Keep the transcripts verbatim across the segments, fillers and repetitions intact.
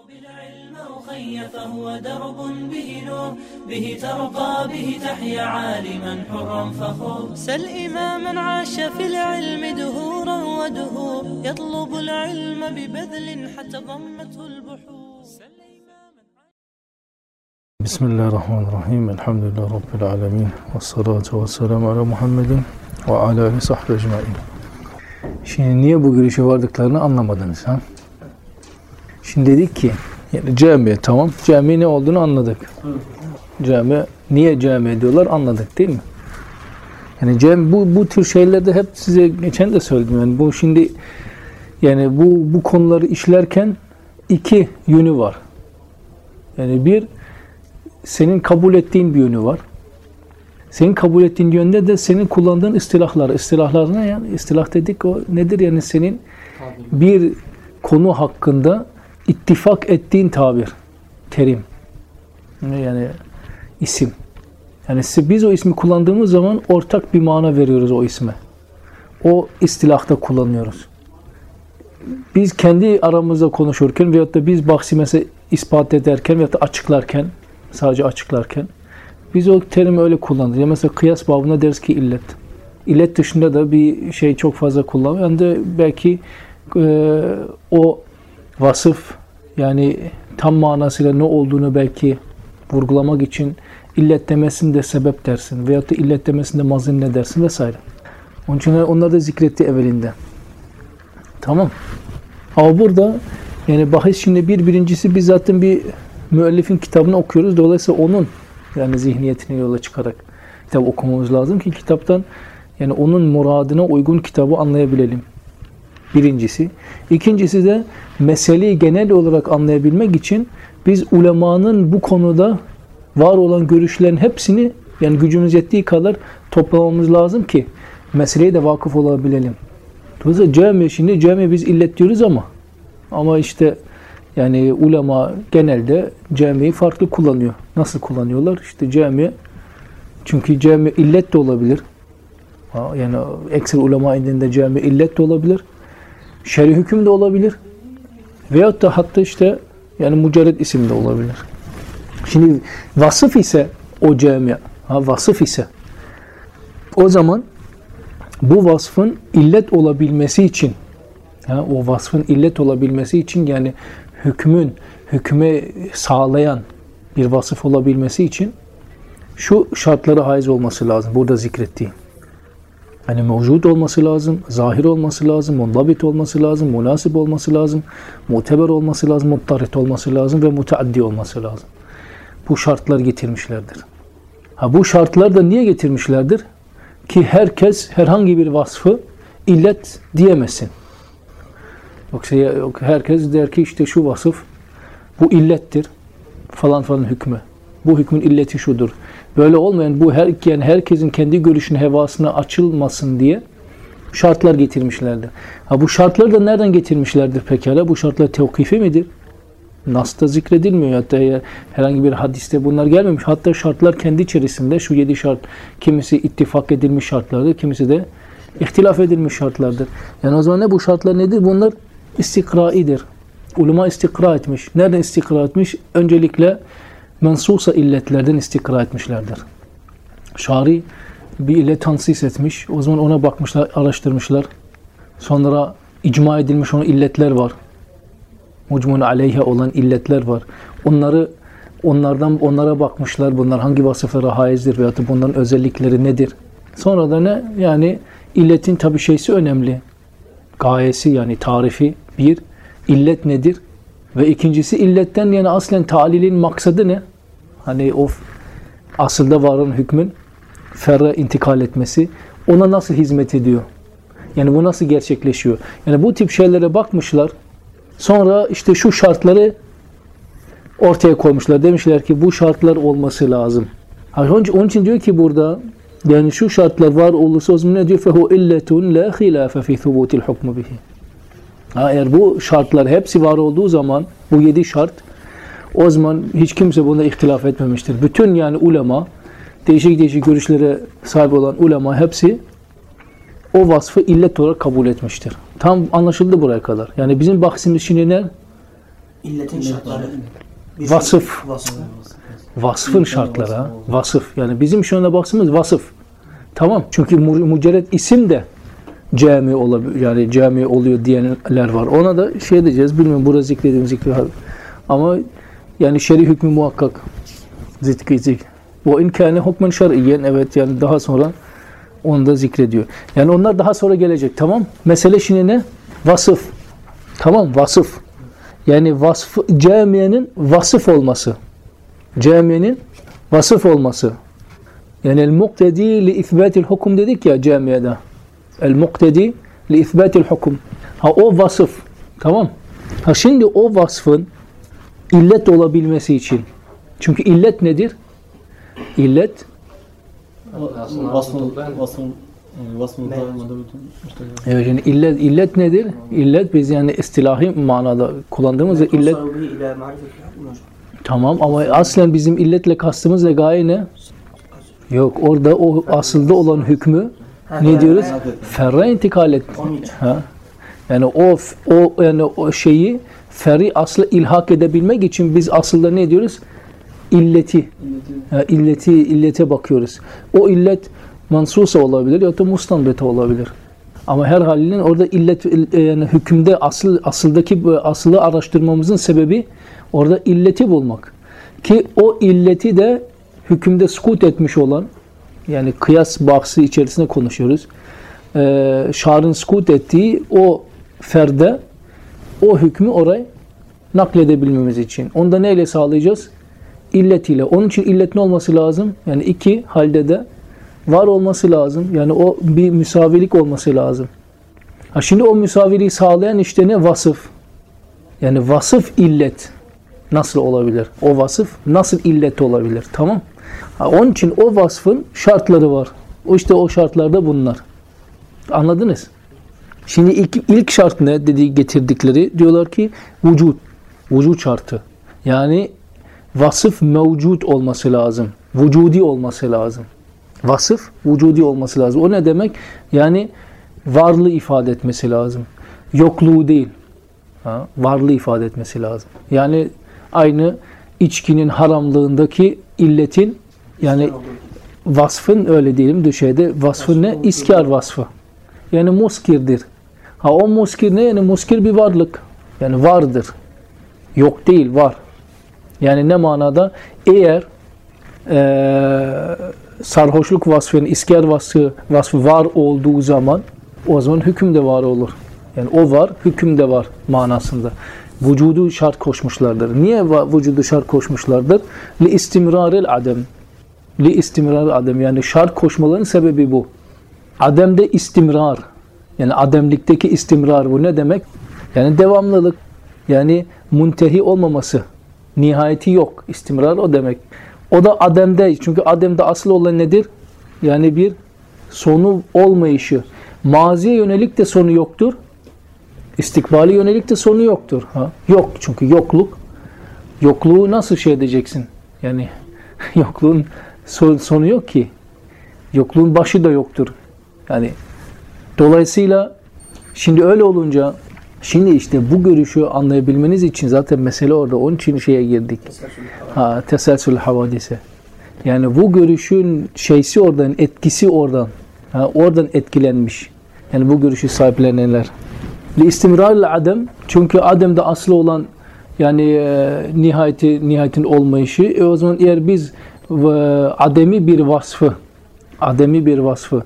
بالعلم أخي فهو درب به نور به ترقى به تحيا عالما حرا فخور سل إماما عاش في العلم دهورا ودهور يطلب العلم ببذل حتى ضمته البحور. بسم الله الرحمن الرحيم الحمد لله رب العالمين والصلاة والسلام على محمد وعلى آله صحبه ecmaîn. Şimdi niye bu görüşe vardıklarını anlamadınız ha? Şimdi dedik ki yani cami, tamam, cami ne olduğunu anladık. Cami, niye cami diyorlar anladık değil mi? Yani cami, bu bu tür şeylerde hep size geçen de söyledim, yani bu şimdi yani bu bu konuları işlerken iki yönü var. Yani bir, senin kabul ettiğin bir yönü var. Senin kabul ettiğin yönde de senin kullandığın istilahlar. İstilahlar ne yani? İstilah dedik, o nedir? Yani senin bir konu hakkında ittifak ettiğin tabir, terim. Yani isim. Yani biz o ismi kullandığımız zaman ortak bir mana veriyoruz o isme. O istilahta kullanıyoruz. Biz kendi aramızda konuşurken veyahut da biz bahsi mesela ispat ederken veyahut da açıklarken, sadece açıklarken biz o terimi öyle kullanırız. Ya mesela kıyas babında deriz ki illet. İllet dışında da bir şey çok fazla kullanılıyor. Yani de belki e, o vasıf, yani tam manasıyla ne olduğunu belki vurgulamak için illet demesinde sebep dersin veyahut da illet demesinde mazin dersin vesaire. Onun için onları da zikretti evvelinde. Tamam. Ama burada yani bahis şimdi bir birincisi biz zaten bir müellifin kitabını okuyoruz. Dolayısıyla onun yani zihniyetine yola çıkarak kitap okumamız lazım ki kitaptan yani onun muradına uygun kitabı anlayabilelim. Birincisi. İkincisi de meseleyi genel olarak anlayabilmek için biz ulemanın bu konuda var olan görüşlerin hepsini yani gücümüz yettiği kadar toplamamız lazım ki meseleye de vakıf olabilelim. Dolayısıyla cami, şimdi cami biz illet diyoruz ama ama işte yani ulema genelde camiyi farklı kullanıyor. Nasıl kullanıyorlar? İşte cami, çünkü cami illet de olabilir. Yani ekser ulema indinde cami illet de olabilir. Şer'i hüküm de olabilir. Veyahut da hatta işte yani mücerred isim de olabilir. Şimdi vasıf ise o cami, ha, vasıf ise o zaman bu vasfın illet olabilmesi için, ha, o vasfın illet olabilmesi için yani hükmün hükme sağlayan bir vasıf olabilmesi için şu şartlara haiz olması lazım. Burada zikrettiğim. Yani mevcut olması lazım, zahir olması lazım, mundabit olması lazım, münasip olması lazım, muteber olması lazım, muttarit olması lazım ve müteaddi olması lazım. Bu şartlar getirmişlerdir. Ha, bu şartlar da niye getirmişlerdir? Ki herkes herhangi bir vasfı illet diyemesin. Yoksa herkes der ki işte şu vasıf bu illettir falan falan hükmü. Bu hükmün illeti şudur. Böyle olmayan bu her, yani herkesin kendi görüşüne, hevasına açılmasın diye şartlar getirmişlerdir. Ha, bu şartları da nereden getirmişlerdir pekala? Bu şartlar tevkifi midir? Nas'ta zikredilmiyor. Hatta herhangi bir hadiste bunlar gelmemiş. Hatta şartlar kendi içerisinde şu yedi şart, kimisi ittifak edilmiş şartlardır, kimisi de ihtilaf edilmiş şartlardır. Yani o zaman ne bu şartlar nedir? Bunlar istikraidir. Ulema istikra etmiş. Nereden istikra etmiş? Öncelikle mensusa illetlerden istikra etmişlerdir. Şari bir illet tansis etmiş. O zaman ona bakmışlar, araştırmışlar. Sonra icma edilmiş onun illetler var. Mucmun aleyhe olan illetler var. Onları onlardan onlara bakmışlar. Bunlar hangi vasıflara haizdir veyahut da bunların özellikleri nedir? Sonra da ne? Yani illetin tabii şeysi önemli. Gayesi yani tarifi bir. İllet nedir? Ve ikincisi illetten yani aslen talilin maksadı ne? Hani o asılda varın hükmün ferre intikal etmesi ona nasıl hizmet ediyor? Yani bu nasıl gerçekleşiyor? Yani bu tip şeylere bakmışlar. Sonra işte şu şartları ortaya koymuşlar. Demişler ki bu şartlar olması lazım. Onun için diyor ki burada yani şu şartlar var olursa o zaman ne diyor? فَهُ اِلَّةٌ لَا خِلَافَ فِي ثُبُوتِ الْحُكْمُ بِهِ. Eğer bu şartlar hepsi var olduğu zaman bu yedi şart o zaman hiç kimse bunda ihtilaf etmemiştir. Bütün yani ulema, değişik değişik görüşlere sahip olan ulema hepsi o vasfı illet olarak kabul etmiştir. Tam anlaşıldı buraya kadar. Yani bizim bahsimiz şimdi ne? İlletin şartları. Bir Vasıf. şey- vasıf. Vasfın şartları. Ha? Vasıf. Yani bizim şu anda baktığımız vasıf. Tamam. Çünkü mu- mucerred isim de cami olabilir. Yani cami oluyor diyenler var. Ona da şey diyeceğiz. Bilmiyorum burada zikrediğim zikri. Ama yani şer'i hükmü muhakkak. Zikri zik. O inkâne hukmen şer'iyyen. Evet yani daha sonra onu da zikrediyor. Yani onlar daha sonra gelecek. Tamam. Mesele şimdi ne? Vasıf. Tamam. Vasıf. Yani vasfı, camiyenin vasıf olması. Camiyenin vasıf olması. Yani el-muqtedi li ithbatil hukum dedik ya camiyede. El-muqtedi li ithbatil hukum. Ha o vasıf. Tamam. Ha şimdi o vasfın illet olabilmesi için. Çünkü illet nedir? İllet Vasfın, vasfın, vasfın tanımada bütün işte. evet yani illet illet nedir? İllet biz yani istilahi manada kullandığımız illet. İle marifetil hukm hocam. Tamam ama aslen bizim illetle kastımız ve gaye ne? Yok orada o asılda olan hükmü ne diyoruz? Ferre intikal et. Ha? Yani o o yani o şeyi fer'i aslı ilhak edebilmek için biz aslında ne diyoruz? İlleti. Ha, illeti illete bakıyoruz. O illet mansusa olabilir ya da mustanbete olabilir. Ama her halinin orada illet yani hükümde asıl asıldaki aslı araştırmamızın sebebi orada illeti bulmak. Ki o illeti de hükümde sukut etmiş olan yani kıyas bahsi içerisinde konuşuyoruz. Ee, şar'ın sukut ettiği o ferde o hükmü oraya nakledebilmemiz için. Onu da neyle sağlayacağız? İlletiyle. Onun için illet ne olması lazım? Yani iki halde de var olması lazım. Yani o bir müsavilik olması lazım. Ha şimdi o müsaviliği sağlayan işte ne? Vasıf. Yani vasıf illet nasıl olabilir? O vasıf nasıl illet olabilir? Tamam. Ha, onun için o vasfın şartları var. O işte o şartlarda bunlar. Anladınız? Şimdi ilk, ilk şart ne dedi getirdikleri? Diyorlar ki vücut. Vücut şartı. Yani vasıf mevcut olması lazım. Vücudi olması lazım. Vasıf vücudi olması lazım. O ne demek? Yani varlığı ifade etmesi lazım. Yokluğu değil. Ha, varlığı ifade etmesi lazım. Yani aynı içkinin haramlığındaki illetin yani vasfın öyle diyelim düşeyde vasfın ne? İskar vasfı. Yani muskirdir. Ha o muskir ne? Yani muskir bir varlık. Yani vardır. Yok değil, var. Yani ne manada? Eğer ee, sarhoşluk vasfı, yani iskar vasfı, vasfı var olduğu zaman o zaman hüküm de var olur. Yani o var, hüküm de var manasında. Vücudu şart koşmuşlardır. Niye vücudu şart koşmuşlardır? Li istimraril adem. Li istimraril adem. Yani şart koşmaların sebebi bu. Ademde istimrar. Yani ademlikteki istimrar bu ne demek? Yani devamlılık. Yani muntehi olmaması. Nihayeti yok. İstimrar o demek. O da ademde. Çünkü ademde asıl olan nedir? Yani bir sonu olmayışı. Maziye yönelik de sonu yoktur. İstikbali yönelik de sonu yoktur. Ha? Yok çünkü yokluk. Yokluğu nasıl şey edeceksin? Yani yokluğun sonu yok ki. Yokluğun başı da yoktur. Yani dolayısıyla şimdi öyle olunca şimdi işte bu görüşü anlayabilmeniz için zaten mesele orada. Onun için şeye girdik. Ha, teselsül havadise. Yani bu görüşün şeysi oradan, etkisi oradan. Ha, oradan etkilenmiş. Yani bu görüşü sahiplenenler. Li istimraril adem. Çünkü ademde aslı olan yani e, nihayeti, nihayetin olmayışı. E, o zaman eğer biz e, ademi bir vasfı ademi bir vasfı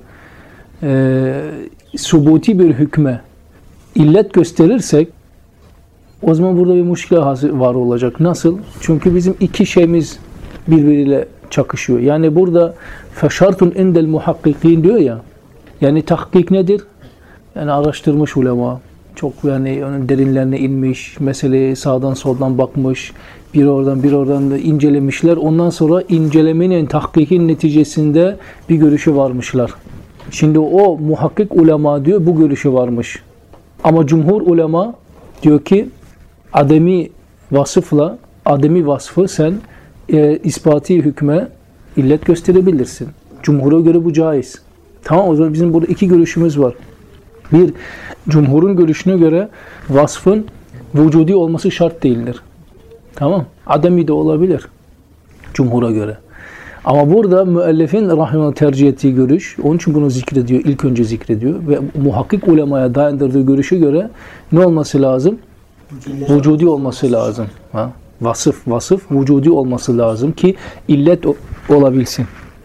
e, subuti bir hükme illet gösterirsek o zaman burada bir muşkile var olacak. Nasıl? Çünkü bizim iki şeyimiz birbiriyle çakışıyor. Yani burada feşartun indel muhakkikin diyor ya. Yani tahkik nedir? Yani araştırmış ulema. Çok yani onun derinlerine inmiş. Meseleyi sağdan soldan bakmış. Bir oradan bir oradan da incelemişler. Ondan sonra incelemenin, tahkikin neticesinde bir görüşü varmışlar. Şimdi o muhakkik ulema diyor bu görüşü varmış. Ama cumhur ulema diyor ki ademi vasıfla ademi vasfı sen e, ispati hükme illet gösterebilirsin. Cumhura göre bu caiz. Tamam o zaman bizim burada iki görüşümüz var. Bir, cumhurun görüşüne göre vasfın vücudi olması şart değildir. Tamam. Ademi de olabilir. Cumhura göre. Ama burada müellifin rahimahullah tercih ettiği görüş, onun için bunu zikrediyor, ilk önce zikrediyor ve muhakkik ulemaya dayandırdığı görüşe göre ne olması lazım? Vücudi olması lazım. Ha? Vasıf, vasıf vücudi olması lazım ki illet olabilsin.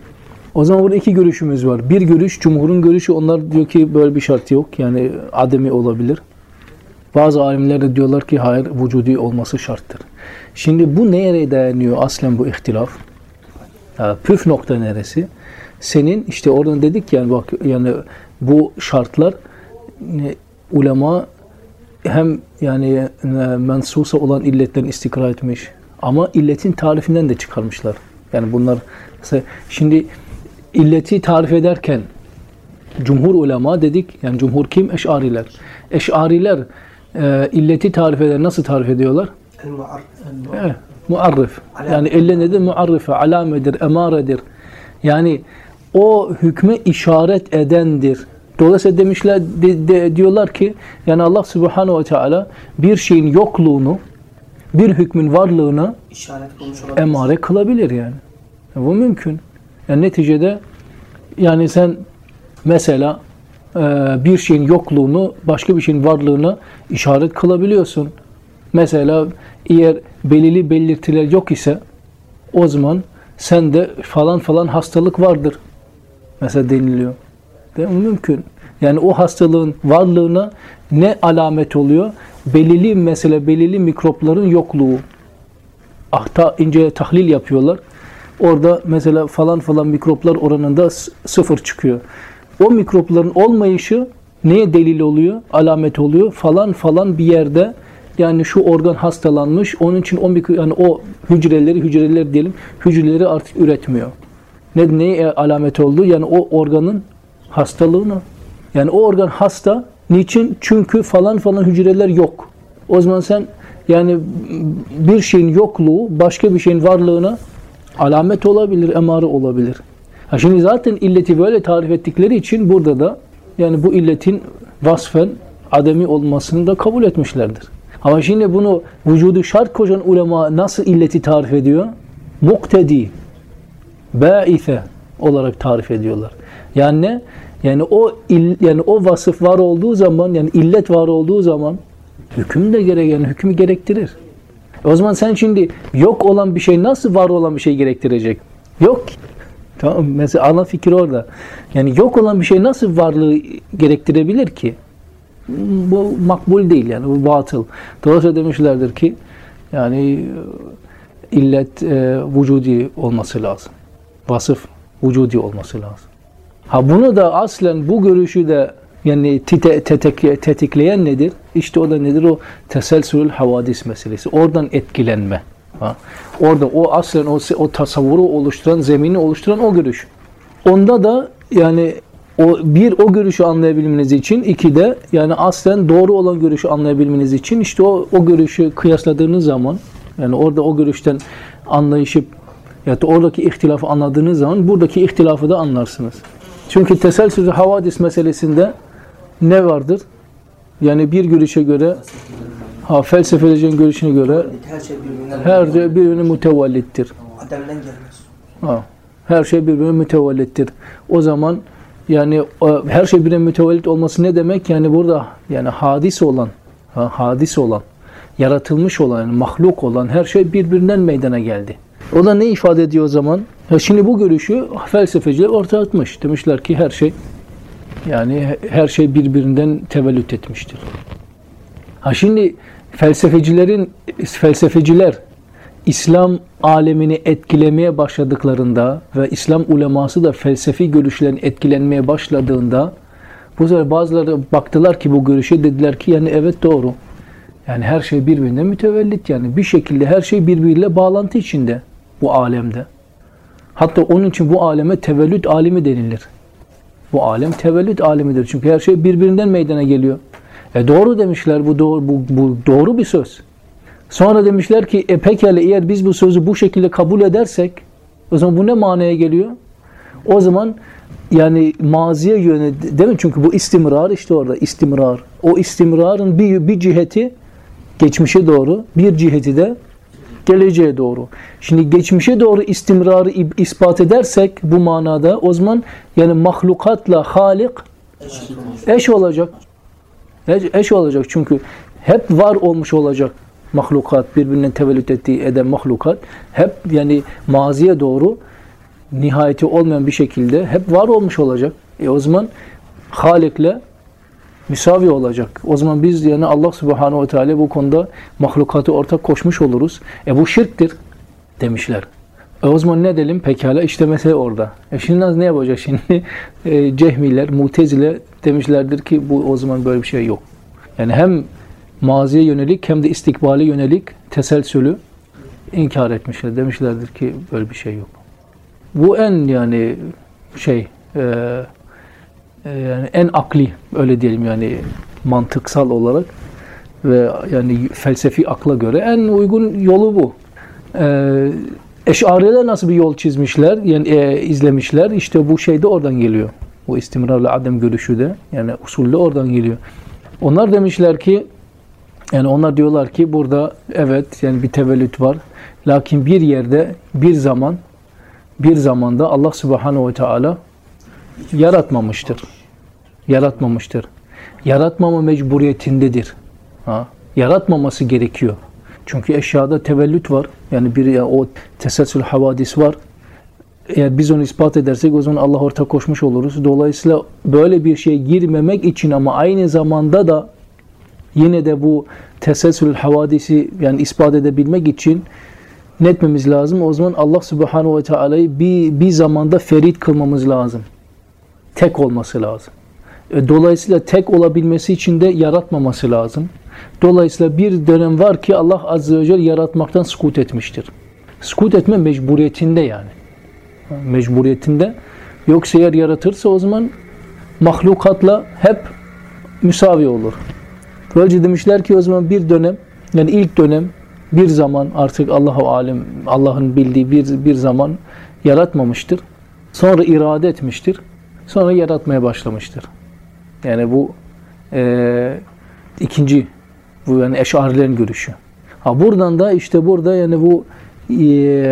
O zaman burada iki görüşümüz var. Bir görüş, cumhurun görüşü, onlar diyor ki böyle bir şart yok. Yani ademi olabilir. Bazı alimler de diyorlar ki hayır, vücudi olması şarttır. Şimdi bu neye dayanıyor aslen bu ihtilaf? Yani püf nokta neresi? Senin işte oradan dedik yani bak yani bu şartlar ne, ulema hem yani mensusa olan illetten istikrar etmiş ama illetin tarifinden de çıkarmışlar. Yani bunlar mesela şimdi illeti tarif ederken cumhur ulema dedik. Yani cumhur kim? Eş'ariler. Eş'ariler e, illeti tarif eder. Nasıl tarif ediyorlar? Evet. Muarrif. Yani elle nedir? Muarrife, alamedir, emaredir. Yani o hükme işaret edendir. Dolayısıyla demişler, de, de, diyorlar ki yani Allah Subhanahu ve Teala bir şeyin yokluğunu, bir hükmün varlığına emare kılabilir yani. Bu mümkün. Yani neticede yani sen mesela e, bir şeyin yokluğunu başka bir şeyin varlığına işaret kılabiliyorsun. Mesela eğer belirli belirtiler yok ise o zaman sende falan falan hastalık vardır. Mesela deniliyor. Değil mi? Mümkün. Yani o hastalığın varlığına ne alamet oluyor? Belirli mesela belirli mikropların yokluğu. Ahta ince tahlil yapıyorlar. Orada mesela falan falan mikroplar oranında sıfır çıkıyor. O mikropların olmayışı neye delil oluyor? Alamet oluyor. Falan falan bir yerde yani şu organ hastalanmış. Onun için o mikro, yani o hücreleri hücreler diyelim hücreleri artık üretmiyor. Ne neye alamet oldu? Yani o organın hastalığına. Yani o organ hasta. Niçin? Çünkü falan falan hücreler yok. O zaman sen yani bir şeyin yokluğu başka bir şeyin varlığına alamet olabilir, emare olabilir. Ha şimdi zaten illeti böyle tarif ettikleri için burada da yani bu illetin vasfen ademi olmasını da kabul etmişlerdir. Ama şimdi bunu vücudu şart koşan ulema nasıl illeti tarif ediyor? Muktedi, bâife olarak tarif ediyorlar. Yani ne? Yani o il, yani o vasıf var olduğu zaman yani illet var olduğu zaman hüküm de gerek yani hükmü gerektirir. O zaman sen şimdi yok olan bir şey nasıl var olan bir şey gerektirecek? Yok. Tamam, mesela ana fikir orada. Yani yok olan bir şey nasıl varlığı gerektirebilir ki? Bu makbul değil yani bu batıl. Dolayısıyla demişlerdir ki yani illet e, vücudi olması lazım. Vasıf vücudi olması lazım. Ha bunu da aslen bu görüşü de yani tetek, tetikleyen nedir? İşte o da nedir? O teselsülül havadis meselesi. Oradan etkilenme. Ha. Orada o aslen o, o tasavvuru oluşturan, zemini oluşturan o görüş. Onda da yani o bir o görüşü anlayabilmeniz için, iki de yani aslen doğru olan görüşü anlayabilmeniz için işte o o görüşü kıyasladığınız zaman yani orada o görüşten anlayışıp ya da oradaki ihtilafı anladığınız zaman buradaki ihtilafı da anlarsınız. Çünkü teselsül havadis meselesinde ne vardır? Yani bir görüşe göre ha felsefecilerin görüşüne göre her şey birbirinden her şey birbirine mütevellittir. Ademden gelmez. Ha, her şey birbirine mütevellittir. O zaman yani her şey birbirine mütevellit olması ne demek? Yani burada yani hadis olan, ha, hadis olan, yaratılmış olan, yani mahluk olan her şey birbirinden meydana geldi. O da ne ifade ediyor o zaman? Ya şimdi bu görüşü felsefeciler ortaya atmış. Demişler ki her şey yani her şey birbirinden tevellüt etmiştir. Ha şimdi felsefecilerin felsefeciler İslam alemini etkilemeye başladıklarında ve İslam uleması da felsefi görüşlerin etkilenmeye başladığında bu sefer bazıları baktılar ki bu görüşe dediler ki yani evet doğru. Yani her şey birbirinden mütevellit yani bir şekilde her şey birbiriyle bağlantı içinde bu alemde. Hatta onun için bu aleme tevellüt alimi denilir. Bu alem tevellüt alimidir. Çünkü her şey birbirinden meydana geliyor. E doğru demişler bu doğru bu, bu doğru bir söz. Sonra demişler ki e pekala eğer biz bu sözü bu şekilde kabul edersek o zaman bu ne manaya geliyor? O zaman yani maziye yönelik değil mi? Çünkü bu istimrar işte orada istimrar. O istimrarın bir bir ciheti geçmişe doğru, bir ciheti de geleceğe doğru. Şimdi geçmişe doğru istimrarı ispat edersek bu manada o zaman yani mahlukatla Halik eş olacak. Eş, eş olacak çünkü hep var olmuş olacak mahlukat, birbirinden tevellüt ettiği eden mahlukat hep yani maziye doğru nihayeti olmayan bir şekilde hep var olmuş olacak. E o zaman Halik'le müsavi olacak. O zaman biz yani Allah Subhanahu ve Teala bu konuda mahlukatı ortak koşmuş oluruz. E bu şirktir demişler. E o zaman ne edelim? Pekala işte mesele orada. E şimdi ne yapacak şimdi? E, Cehmiler, Mutezile demişlerdir ki bu o zaman böyle bir şey yok. Yani hem maziye yönelik hem de istikbale yönelik teselsülü inkar etmişler. Demişlerdir ki böyle bir şey yok. Bu en yani şey e, e, yani en akli öyle diyelim yani mantıksal olarak ve yani felsefi akla göre en uygun yolu bu. E, Eş'ariler nasıl bir yol çizmişler, yani e, izlemişler. İşte bu şey de oradan geliyor. Bu istimrarlı adem görüşü de yani usulü oradan geliyor. Onlar demişler ki yani onlar diyorlar ki burada evet yani bir tevellüt var. Lakin bir yerde bir zaman bir zamanda Allah Subhanahu ve Teala yaratmamıştır. Yaratmamıştır. Yaratmama mecburiyetindedir. Ha? Yaratmaması gerekiyor. Çünkü eşyada tevellüt var. Yani bir ya o teselsül havadis var. Eğer biz onu ispat edersek o zaman Allah ortak koşmuş oluruz. Dolayısıyla böyle bir şeye girmemek için ama aynı zamanda da yine de bu teselsül havadisi yani ispat edebilmek için ne etmemiz lazım? O zaman Allah Subhanahu ve Teala'yı bir, bir zamanda ferit kılmamız lazım. Tek olması lazım. Dolayısıyla tek olabilmesi için de yaratmaması lazım. Dolayısıyla bir dönem var ki Allah Azze ve Celle yaratmaktan sukut etmiştir. Sukut etme mecburiyetinde yani. Mecburiyetinde. Yoksa eğer yaratırsa o zaman mahlukatla hep müsavi olur. Böylece demişler ki o zaman bir dönem yani ilk dönem bir zaman artık Allahu alem Allah'ın bildiği bir bir zaman yaratmamıştır. Sonra irade etmiştir. Sonra yaratmaya başlamıştır. Yani bu e, ikinci bu yani Eş'arilerin görüşü. Ha buradan da işte burada yani bu e,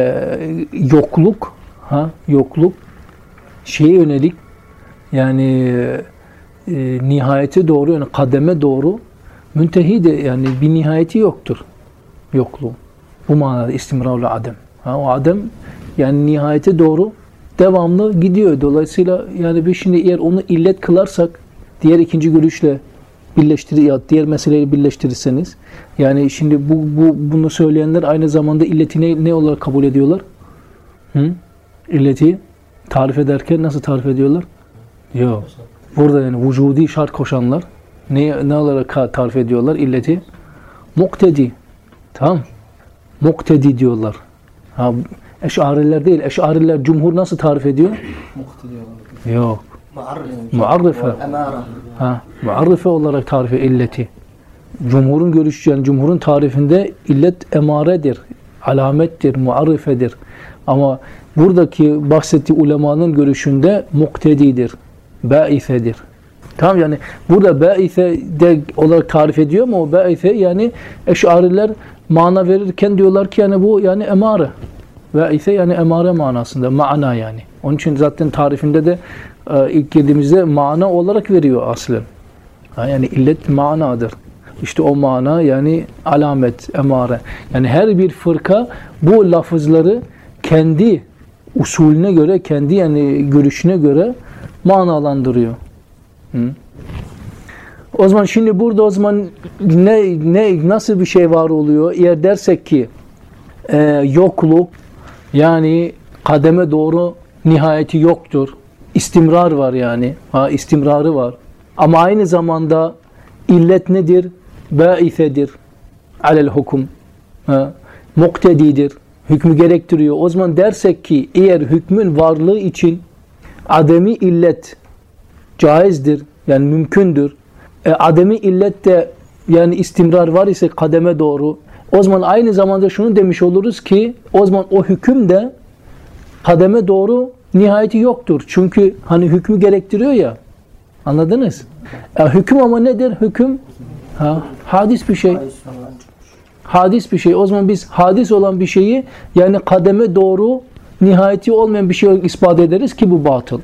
yokluk ha yokluk şeye yönelik yani e, nihayete doğru yani kademe doğru müntehi de yani bir nihayeti yoktur. Yokluğu. Bu manada istimrarlı adem. Ha, o adem yani nihayete doğru devamlı gidiyor. Dolayısıyla yani biz şimdi eğer onu illet kılarsak diğer ikinci görüşle birleştirir ya diğer meseleyi birleştirirseniz yani şimdi bu, bu bunu söyleyenler aynı zamanda illeti ne, ne olarak kabul ediyorlar? Hı? İlleti tarif ederken nasıl tarif ediyorlar? Yok. Burada yani vücudi şart koşanlar ne, ne olarak tarif ediyorlar illeti? Muktedi. Tamam. Muktedi diyorlar. Ha, Eş'ariler değil. Eş'ariler cumhur nasıl tarif ediyor? Muktedi. Yok. Muarrife. Ha, muarrife olarak tarifi illeti. Cumhurun görüşü yani cumhurun tarifinde illet emaredir, alamettir, muarrifedir. Ama buradaki bahsettiği ulemanın görüşünde muktedidir, bâifedir. Tamam yani burada bâife de olarak tarif ediyor mu o bâife yani Eş'ariler mana verirken diyorlar ki yani bu yani emare. Bâife yani emare manasında, mana yani. Onun için zaten tarifinde de ilk girdiğimizde mana olarak veriyor aslen. Yani illet manadır. İşte o mana yani alamet, emare. Yani her bir fırka bu lafızları kendi usulüne göre, kendi yani görüşüne göre manalandırıyor. Hı? O zaman şimdi burada o zaman ne ne nasıl bir şey var oluyor? Eğer dersek ki e, yokluk yani kademe doğru nihayeti yoktur. İstimrar var yani. Ha, istimrarı var. Ama aynı zamanda illet nedir? Bâifedir. Alel hukum. Ha, muktedidir. Hükmü gerektiriyor. O zaman dersek ki eğer hükmün varlığı için ademi illet caizdir. Yani mümkündür. E, ademi illet de yani istimrar var ise kademe doğru. O zaman aynı zamanda şunu demiş oluruz ki o zaman o hüküm de kademe doğru nihayeti yoktur. Çünkü hani hükmü gerektiriyor ya. Anladınız? E, hüküm ama nedir? Hüküm ha, hadis bir şey. Hadis bir şey. O zaman biz hadis olan bir şeyi yani kademe doğru nihayeti olmayan bir şey olarak ispat ederiz ki bu batıl.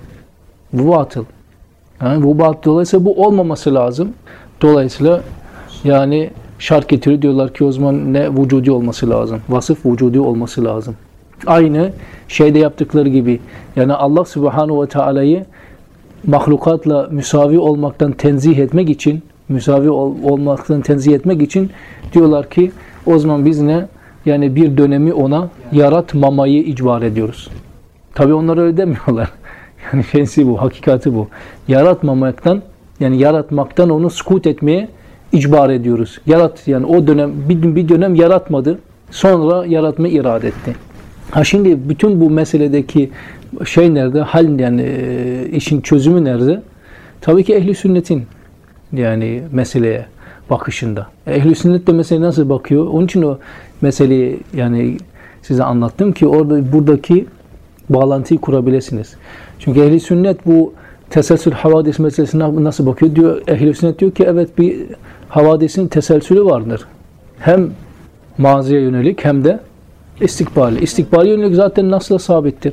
Bu batıl. Yani bu batıl. Dolayısıyla bu olmaması lazım. Dolayısıyla yani şart getiriyor, diyorlar ki o zaman ne vücudi olması lazım. Vasıf vücudi olması lazım. Aynı şeyde yaptıkları gibi. Yani Allah Subhanahu ve Teala'yı mahlukatla müsavi olmaktan tenzih etmek için, müsavi ol, olmaktan tenzih etmek için diyorlar ki o zaman biz ne? Yani bir dönemi ona yaratmamayı icbar ediyoruz. Tabi onlar öyle demiyorlar. Yani şeysi bu, hakikati bu. Yaratmamaktan, yani yaratmaktan onu sukut etmeye icbar ediyoruz. Yarat, yani o dönem bir, bir dönem yaratmadı. Sonra yaratmayı irade etti. Ha şimdi bütün bu meseledeki şey nerede? Hal yani e, işin çözümü nerede? Tabii ki ehli sünnetin yani meseleye bakışında. Ehli sünnet de meseleye nasıl bakıyor? Onun için o meseleyi yani size anlattım ki orada buradaki bağlantıyı kurabilirsiniz. Çünkü ehli sünnet bu teselsül havadis meselesine nasıl bakıyor? Diyor ehli sünnet diyor ki evet bir havadisin teselsülü vardır. Hem maziye yönelik hem de istikbali. İstikbali yönelik zaten nasıl sabittir?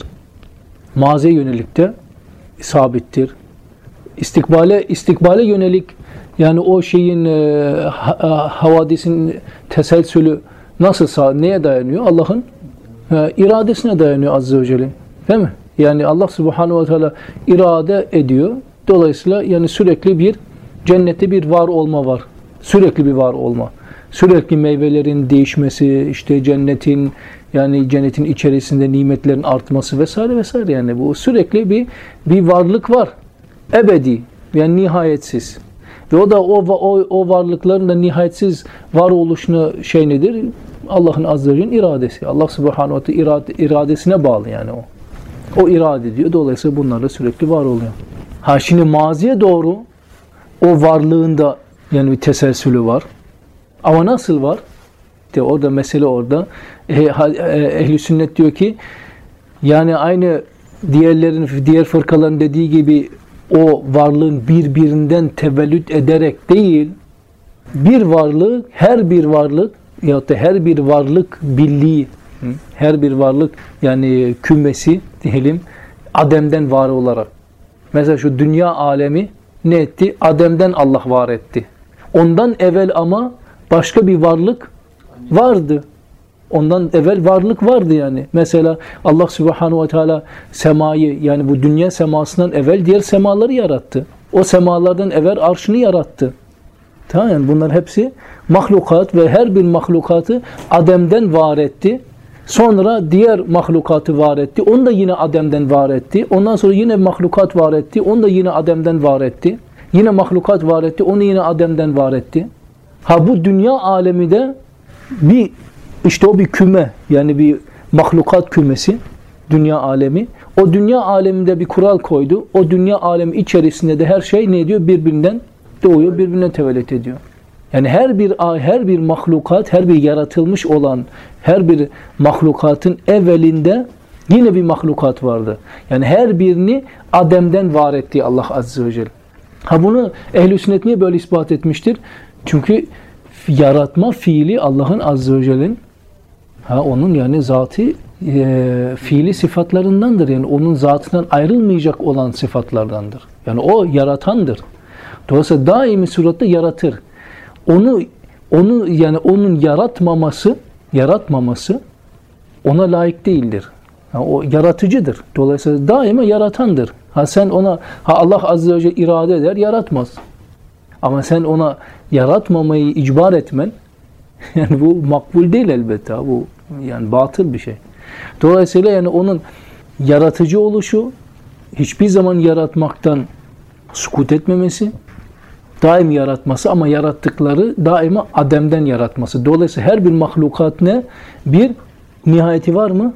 Maziye yönelik de sabittir. İstikbale istikbale yönelik yani o şeyin e, ha, havadisin teselsülü nasıl neye dayanıyor? Allah'ın e, iradesine dayanıyor azze ve celle. Değil mi? Yani Allah Subhanahu ve Teala irade ediyor. Dolayısıyla yani sürekli bir cennette bir var olma var. Sürekli bir var olma. Sürekli meyvelerin değişmesi, işte cennetin yani cennetin içerisinde nimetlerin artması vesaire vesaire yani bu sürekli bir bir varlık var. Ebedi yani nihayetsiz. Ve o da o o, o varlıkların da nihayetsiz var oluşuna şey nedir? Allah'ın azze ve celle'nin iradesi. Allah Subhanahu ve Teala irade, iradesine bağlı yani o. O irade ediyor. Dolayısıyla bunlar da sürekli var oluyor. Ha şimdi maziye doğru o varlığında yani bir teselsülü var. Ama nasıl var? İşte orada mesele orada. Ehl-i sünnet diyor ki yani aynı diğerlerin diğer fırkaların dediği gibi o varlığın birbirinden tevellüt ederek değil, bir varlık, her bir varlık ya da her bir varlık birliği, her bir varlık yani kümesi diyelim Adem'den var olarak. Mesela şu dünya alemi ne etti? Adem'den Allah var etti. Ondan evvel ama başka bir varlık vardı. Ondan evvel varlık vardı yani. Mesela Allah Subhanahu ve Teala semayı yani bu dünya semasından evvel diğer semaları yarattı. O semalardan evvel arşını yarattı. Tamam yani bunlar hepsi mahlukat ve her bir mahlukatı Adem'den var etti. Sonra diğer mahlukatı var etti. Onu da yine Adem'den var etti. Ondan sonra yine mahlukat var etti. Onu da yine Adem'den var etti. Yine mahlukat var etti. Onu yine Adem'den var etti. Ha bu dünya alemi de bir işte o bir küme yani bir mahlukat kümesi dünya alemi. O dünya aleminde bir kural koydu. O dünya alemi içerisinde de her şey ne ediyor? Birbirinden doğuyor, birbirinden tevellit ediyor. Yani her bir her bir mahlukat, her bir yaratılmış olan her bir mahlukatın evvelinde yine bir mahlukat vardı. Yani her birini Adem'den var etti Allah azze ve celle. Ha bunu ehl-i sünnet niye böyle ispat etmiştir? Çünkü yaratma fiili Allah'ın azze ve celle'nin ha onun yani zatı e, fiili sıfatlarındandır. Yani onun zatından ayrılmayacak olan sıfatlardandır. Yani o yaratandır. Dolayısıyla daimi surette yaratır. Onu onu yani onun yaratmaması, yaratmaması ona layık değildir. Yani o yaratıcıdır. Dolayısıyla daima yaratandır. Ha sen ona ha Allah azze ve celle irade eder, yaratmaz. Ama sen ona yaratmamayı icbar etmen yani bu makbul değil elbette. Bu yani batıl bir şey. Dolayısıyla yani onun yaratıcı oluşu hiçbir zaman yaratmaktan sukut etmemesi, daim yaratması ama yarattıkları daima Adem'den yaratması. Dolayısıyla her bir mahlukat ne? Bir nihayeti var mı?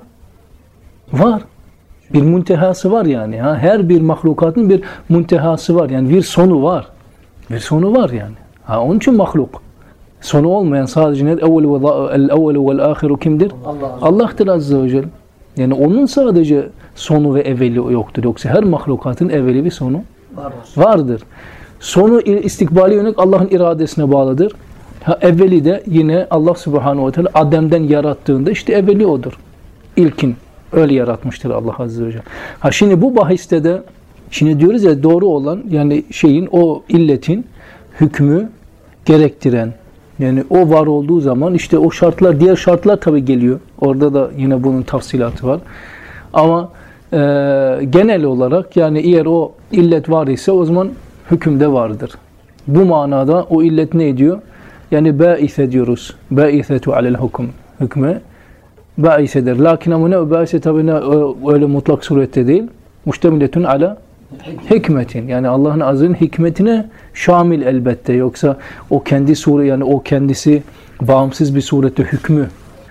Var. Bir muntehası var yani. Ha? Her bir mahlukatın bir muntehası var. Yani bir sonu var. Bir sonu var yani. Ha, onun için mahluk. Sonu olmayan sadece ne? El-evvelu vel-ahiru kimdir? Allah. Allah'tır azze ve celle. Yani onun sadece sonu ve evveli yoktur. Yoksa her mahlukatın evveli bir sonu Var. vardır. Sonu istikbali yönelik Allah'ın iradesine bağlıdır. Ha, evveli de yine Allah Subhanahu ve Teala Adem'den yarattığında işte evveli odur. İlkin öyle yaratmıştır Allah Azze ve Celle. Ha şimdi bu bahiste de şimdi diyoruz ya doğru olan yani şeyin o illetin hükmü gerektiren yani o var olduğu zaman işte o şartlar diğer şartlar tabii geliyor. Orada da yine bunun tafsilatı var. Ama e, genel olarak yani eğer o illet var ise o zaman hüküm de vardır. Bu manada o illet ne ediyor? Yani bâise diyoruz. Bâisetu alel hukm. Hükme bâisedir. Lakin ama ne bâise tabi ne öyle mutlak surette değil. Muştemiletun ala hikmetin. Yani Allah'ın azizinin hikmetine şamil elbette. Yoksa o kendi sure yani o kendisi bağımsız bir surette hükmü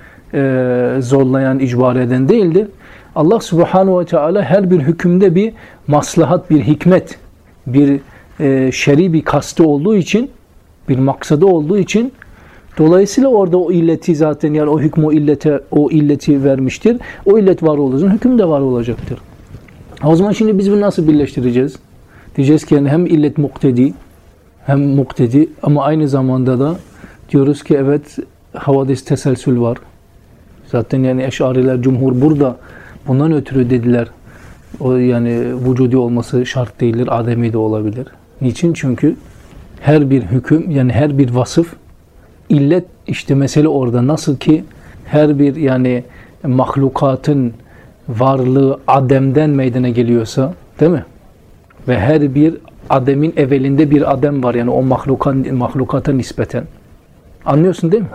e, zorlayan, icbar eden değildir. Allah Subhanahu ve Teala her bir hükümde bir maslahat, bir hikmet, bir e, şer'i bir kastı olduğu için, bir maksadı olduğu için dolayısıyla orada o illeti zaten yani o hükmü o illete o illeti vermiştir. O illet var olduğu zaman hüküm de var olacaktır. O zaman şimdi biz bunu nasıl birleştireceğiz? Diyeceğiz ki yani hem illet muktedi hem muktedi ama aynı zamanda da diyoruz ki evet havadis teselsül var. Zaten yani Eş'ariler, cumhur burada bundan ötürü dediler. O yani vücudi olması şart değildir, ademi de olabilir. Niçin? Çünkü her bir hüküm yani her bir vasıf illet işte mesele orada nasıl ki her bir yani mahlukatın varlığı ademden meydana geliyorsa değil mi? Ve her bir ademin evvelinde bir adem var yani o mahlukat, mahlukata nispeten. Anlıyorsun değil mi?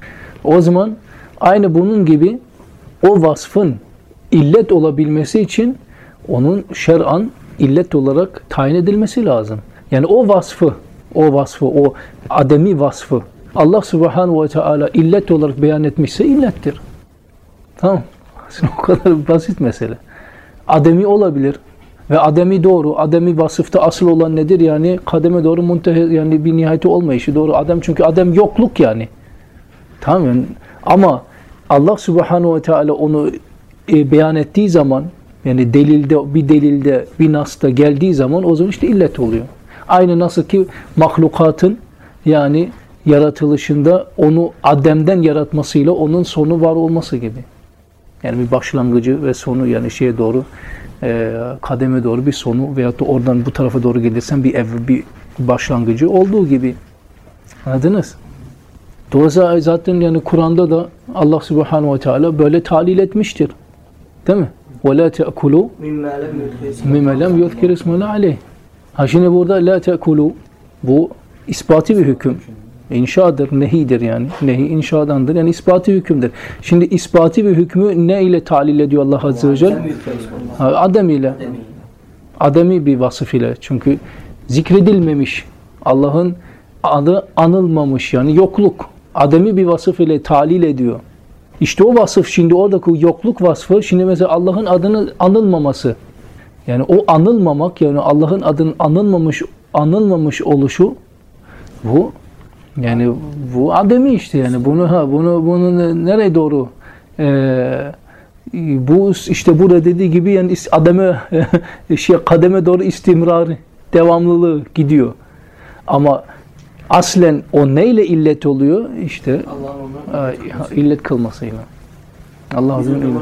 O zaman aynı bunun gibi o vasfın illet olabilmesi için onun şer'an illet olarak tayin edilmesi lazım. Yani o vasfı, o vasfı, o ademi vasfı Allah Subhanahu ve Teala illet olarak beyan etmişse illettir. Tamam. O kadar basit mesele. Ademi olabilir ve ademi doğru. Ademi vasıfta asıl olan nedir? Yani kademe doğru muntehe yani bir nihayeti olmayışı doğru. Adem çünkü adem yokluk yani. Tamam yani. Ama Allah Subhanahu ve Teala onu e, beyan ettiği zaman yani delilde bir delilde bir nasta geldiği zaman o zaman işte illet oluyor. Aynı nasıl ki mahlukatın yani yaratılışında onu ademden yaratmasıyla onun sonu var olması gibi. Yani bir başlangıcı ve sonu yani şeye doğru e, kademe doğru bir sonu veyahut da oradan bu tarafa doğru gelirsen bir ev bir başlangıcı olduğu gibi. Anladınız? Dolayısıyla zaten yani Kur'an'da da Allah Subhanahu ve Teala böyle talil etmiştir. Değil mi? وَلَا تَأْكُلُوا مِمَّا لَمْ يُذْكِرِ اسْمُ اللّٰهِ عَلَيْهِ. Ha şimdi burada la te'kulu bu ispati bir hüküm. İnşadır, nehidir yani. Nehi inşadandır. Yani ispati hükümdür. Şimdi ispati bir hükmü ne ile talil ediyor Allah Azze ve Celle? Adem ile. Ademi bir vasıf ile. Çünkü zikredilmemiş. Allah'ın adı anılmamış yani yokluk. Ademi bir vasıf ile talil ediyor. İşte o vasıf şimdi oradaki yokluk vasfı şimdi mesela Allah'ın adını anılmaması. Yani o anılmamak yani Allah'ın adının anılmamış anılmamış oluşu bu yani bu ademi işte yani bunu ha bunu bunu nereye doğru ee, bu işte burada dediği gibi yani ademe şey kademe doğru istimrar devamlılığı gidiyor. Ama aslen o neyle illet oluyor? İşte Allah'ın illet kılmasıyla. Allah azim illet.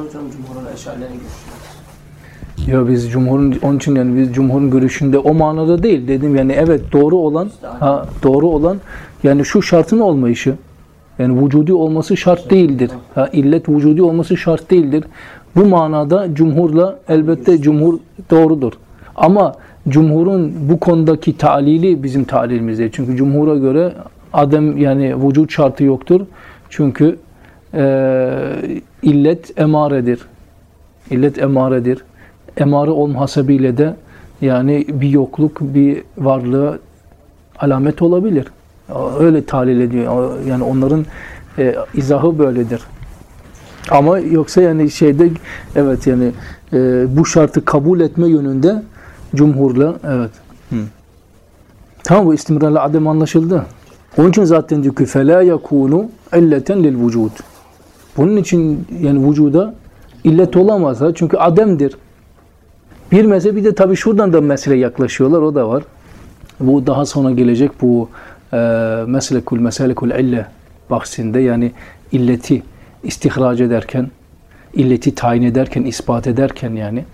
Ya biz cumhurun onun için yani biz cumhurun görüşünde o manada değil dedim yani evet doğru olan ha doğru olan yani şu şartın olmayışı yani vücudi olması şart değildir. Ha illet vücudi olması şart değildir. Bu manada cumhurla elbette cumhur doğrudur. Ama cumhurun bu konudaki talili bizim talilimizde. Çünkü cumhura göre adem yani vücut şartı yoktur. Çünkü e, illet emaredir. İllet emaredir. Emare olma hasebiyle de yani bir yokluk, bir varlığa alamet olabilir. Öyle talil ediyor. Yani onların e, izahı böyledir. Ama yoksa yani şeyde evet yani e, bu şartı kabul etme yönünde cumhurla evet. Hı. Tamam bu istimrarla adem anlaşıldı. Onun için zaten diyor ki فَلَا يَكُونُ اِلَّةً لِلْوُجُودِ. Bunun için yani vücuda illet olamaz. Çünkü ademdir. Bir mezhebi de tabii şuradan da mesele yaklaşıyorlar. O da var. Bu daha sonra gelecek bu e, meslekul meselekul ille bahsinde yani illeti istihraç ederken, illeti tayin ederken, ispat ederken yani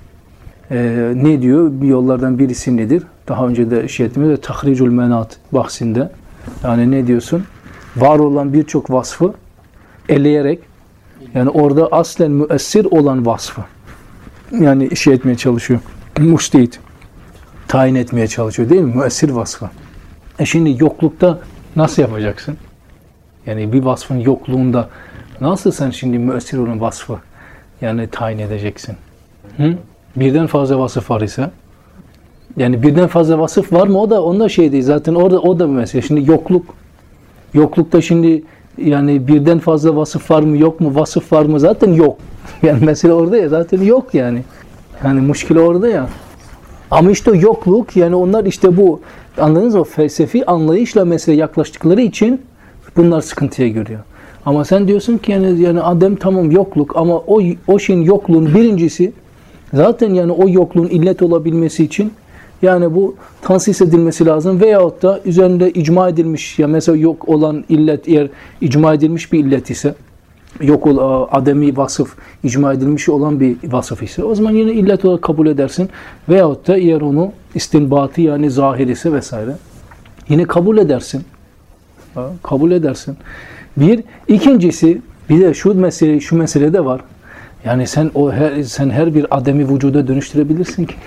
e, ne diyor? Bir yollardan birisi nedir? Daha önce de şey ettiğimizde tahricul menat bahsinde yani ne diyorsun? Var olan birçok vasfı eleyerek yani orada aslen müessir olan vasfı yani şey etmeye çalışıyor. Mustehit tayin etmeye çalışıyor değil mi? Müessir vasfı. E şimdi yoklukta nasıl yapacaksın? Yani bir vasfın yokluğunda nasıl sen şimdi müessir olan vasfı yani tayin edeceksin? Hı? Birden fazla vasıf var ise yani birden fazla vasıf var mı? O da onda şey değil. Zaten orada o da mesela şimdi yokluk. Yoklukta şimdi yani birden fazla vasıf var mı yok mu? Vasıf var mı? Zaten yok. Yani mesela orada ya zaten yok yani. Yani müşkil orada ya. Ama işte o yokluk yani onlar işte bu anladınız mı? Felsefi anlayışla mesela yaklaştıkları için bunlar sıkıntıya giriyor. Ama sen diyorsun ki yani yani Adem tamam yokluk ama o o şeyin yokluğun birincisi zaten yani o yokluğun illet olabilmesi için yani bu tansis edilmesi lazım veyahut da üzerinde icma edilmiş ya mesela yok olan illet eğer icma edilmiş bir illet ise yok olan ademi vasıf icma edilmiş olan bir vasıf ise o zaman yine illet olarak kabul edersin veyahut da eğer onu istinbatı yani zahir ise vesaire yine kabul edersin. Ha, kabul edersin. Bir, ikincisi bir de şu mesele şu mesele de var. Yani sen o her sen her bir ademi vücuda dönüştürebilirsin ki.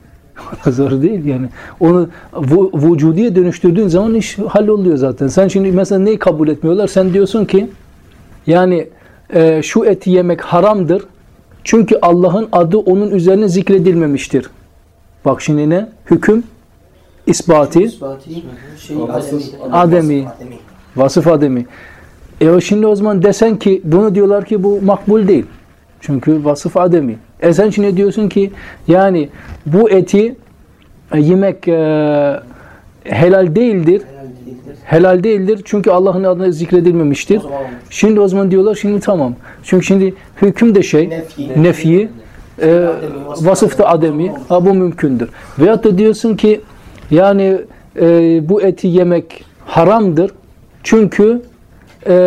Zor değil yani. Onu vu, vücudiye dönüştürdüğün zaman iş halloluyor zaten. Sen şimdi mesela neyi kabul etmiyorlar? Sen diyorsun ki yani e, şu eti yemek haramdır. Çünkü Allah'ın adı onun üzerine zikredilmemiştir. Bak şimdi ne? Hüküm ispati İspati şey Vasıf ademi. ademi. Vasıf ademi. E o şimdi o zaman desen ki bunu diyorlar ki bu makbul değil. Çünkü vasıf ademi. E sen şimdi diyorsun ki yani bu eti e, yemek e, helal değildir. Helal değildir çünkü Allah'ın adına zikredilmemiştir. O zaman Şimdi o zaman diyorlar şimdi tamam. Çünkü şimdi hüküm de şey Nefi. nefi e, vasıf da ademi. Ha bu mümkündür. Veyahut da diyorsun ki yani e, bu eti yemek haramdır. Çünkü e,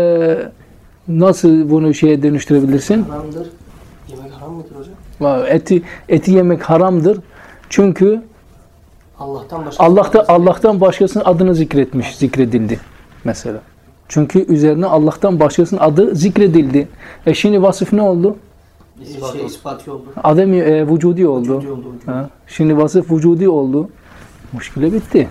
nasıl bunu şeye dönüştürebilirsin? haramdır. Yemek haram mıdır hocam? Eti eti yemek haramdır. Çünkü Allah'tan başka Allah'ta Allah'tan başkasının adını zikretmiş, zikredildi mesela. Çünkü üzerine Allah'tan başkasının adı zikredildi. E şimdi vasıf ne oldu? şey ispati oldu. Ademi e, vücudi oldu. Vücudi oldu, vücudi. Ha, şimdi vasıf vücudi oldu. Müşkile bitti.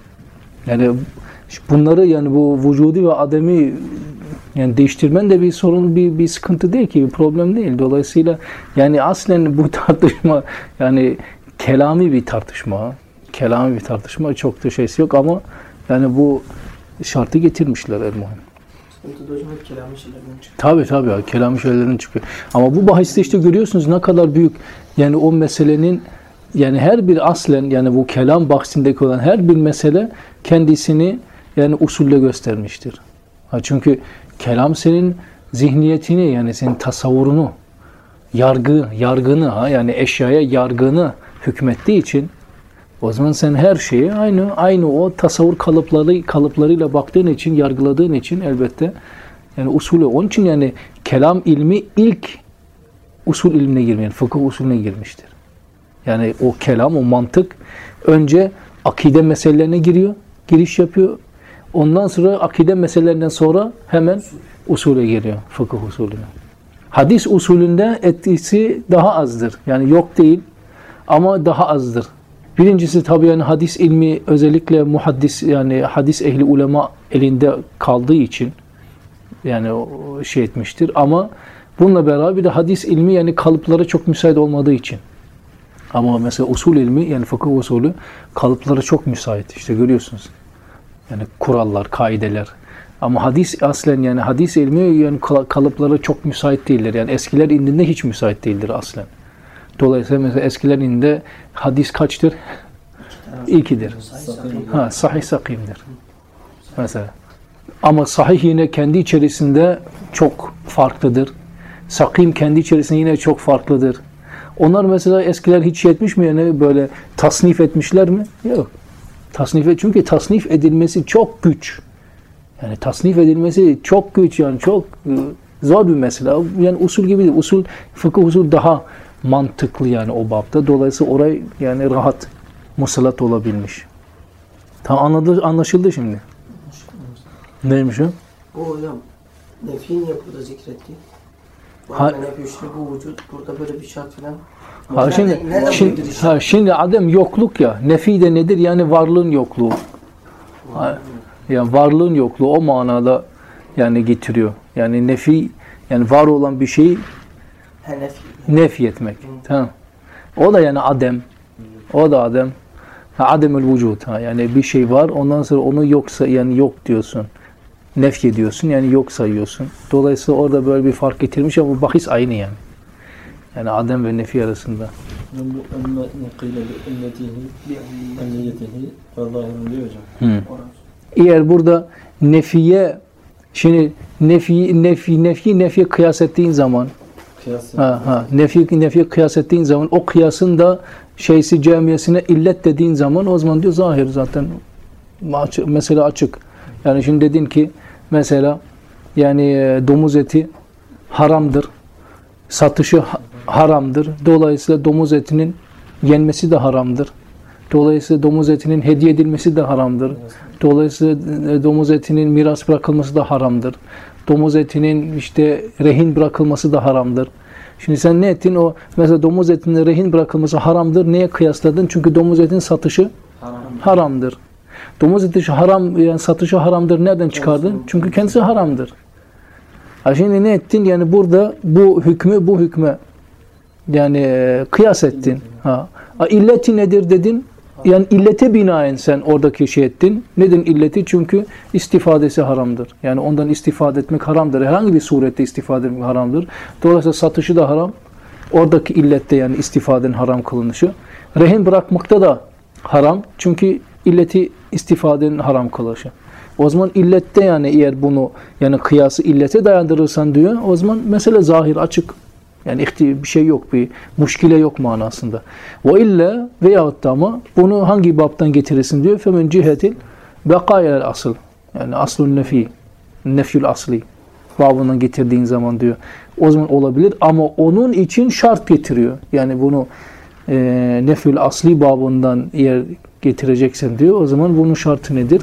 Yani bunları yani bu vücudi ve ademi yani değiştirmen de bir sorun, bir, bir sıkıntı değil ki, bir problem değil. Dolayısıyla yani aslen bu tartışma yani kelami bir tartışma. Kelami bir tartışma. Çok da şeysi yok ama yani bu şartı getirmişler el muhim. Sıkıntı da hocam hep kelamı şeylerden çıkıyor. Tabii tabii ya, kelami şeylerden çıkıyor. Ama bu bahiste işte görüyorsunuz ne kadar büyük yani o meselenin yani her bir aslen yani bu kelam bahsindeki olan her bir mesele kendisini yani usulle göstermiştir. Ha çünkü kelam senin zihniyetini yani senin tasavvurunu, yargı, yargını ha yani eşyaya yargını hükmettiği için o zaman sen her şeyi aynı aynı o tasavvur kalıpları kalıplarıyla baktığın için, yargıladığın için elbette yani usulü. Onun için yani kelam ilmi ilk usul ilmine girmeyen, fıkıh usulüne girmiştir. Yani o kelam, o mantık önce akide meselelerine giriyor, giriş yapıyor. Ondan sonra akide meselelerinden sonra hemen usule geliyor, fıkıh usulüne. Hadis usulünde etkisi daha azdır. Yani yok değil ama daha azdır. Birincisi tabii yani hadis ilmi özellikle muhaddis yani hadis ehli ulema elinde kaldığı için yani o şey etmiştir ama bununla beraber bir de hadis ilmi yani kalıplara çok müsait olmadığı için. Ama mesela usul ilmi yani fıkıh usulü kalıplara çok müsait. İşte görüyorsunuz. Yani kurallar, kaideler. Ama hadis aslen yani hadis ilmi yani kalıplara çok müsait değildir. Yani eskiler indinde hiç müsait değildir aslen. Dolayısıyla mesela eskiler indinde hadis kaçtır? İkidir. Ha, sahih sakimdir. Mesela. Ama sahih yine kendi içerisinde çok farklıdır. Sakim kendi içerisinde yine çok farklıdır. Onlar mesela eskiler hiç şey etmiş mi yani böyle tasnif etmişler mi? Yok. Tasnif, çünkü tasnif edilmesi çok güç. Yani tasnif edilmesi çok güç, yani çok e, zor bir mesele. Yani usul gibi değil. Usul, fıkıh usul daha mantıklı yani o babda. Dolayısıyla orayı yani rahat musallat olabilmiş. Tam anladı, anlaşıldı şimdi. Neymiş o? Bu hocam nefi niye burada zikretti? Ha- Nefi üçlü bu vücut burada böyle bir şart falan. Ha, şimdi, Nereden- nereden şimdi, bildirişi? ha, şimdi adem yokluk ya. Nefi de nedir? Yani varlığın yokluğu. Ha, yani varlığın yokluğu o manada yani getiriyor. Yani nefi, yani var olan bir şeyi Ha, nefi. nefi etmek. Tamam. O da yani adem. O da adem. Ha, ademül vücut. Ha, yani bir şey var. Ondan sonra onu yoksa yani yok diyorsun. Nefy ediyorsun. Yani yok sayıyorsun. Dolayısıyla orada böyle bir fark getirmiş ama bahis aynı yani. Yani adem ve nefi arasında. Bu emme nekile bi emmetihi bi emmiyetihi ve zahirun diyor hocam. Hı. Eğer burada nefiye, şimdi nefi nefi nefi nefiye kıyas ettiğin zaman, Kıyas ha ha nefi nefiye kıyas ettiğin zaman o kıyasın da şeysi cemiyesine illet dediğin zaman o zaman diyor zahir zaten açık, mesela açık. Yani şimdi dedin ki mesela yani e, domuz eti haramdır. Satışı ha- haramdır. Dolayısıyla domuz etinin yenmesi de haramdır. Dolayısıyla domuz etinin hediye edilmesi de haramdır. Dolayısıyla e, domuz etinin miras bırakılması da haramdır. Domuz etinin işte rehin bırakılması da haramdır. Şimdi sen ne ettin? O mesela domuz etinin rehin bırakılması haramdır. Neye kıyasladın? Çünkü domuz etinin satışı haram. haramdır. Domuz eti haram, yani satışı haramdır. Nereden çıkardın? Çünkü kendisi haramdır. Ha şimdi ne ettin? Yani burada bu hükmü bu hükme yani e, kıyas ettin. Ha. Ha, illeti nedir dedin? Yani illete binaen sen oradaki şey ettin. Neden illeti? Çünkü istifadesi haramdır. Yani ondan istifade etmek haramdır. Herhangi bir surette istifade etmek haramdır. Dolayısıyla satışı da haram. Oradaki illette yani istifadenin haram kılınışı. Rehin bırakmakta da haram. Çünkü illeti istifadenin haram kılışı. O zaman illette yani eğer bunu yani kıyası illete dayandırırsan diyor, o zaman mesele zahir, açık. Yani ihti bir şey yok, bir muşkile yok manasında. Ve illa veyahut da ama bunu hangi babtan getirirsin diyor. Femen cihetil bekayel asıl. Yani aslun nefi. Nefyül asli. Babından getirdiğin zaman diyor. O zaman olabilir ama onun için şart getiriyor. Yani bunu e, nefyül asli babından eğer getireceksen diyor. O zaman bunun şartı nedir?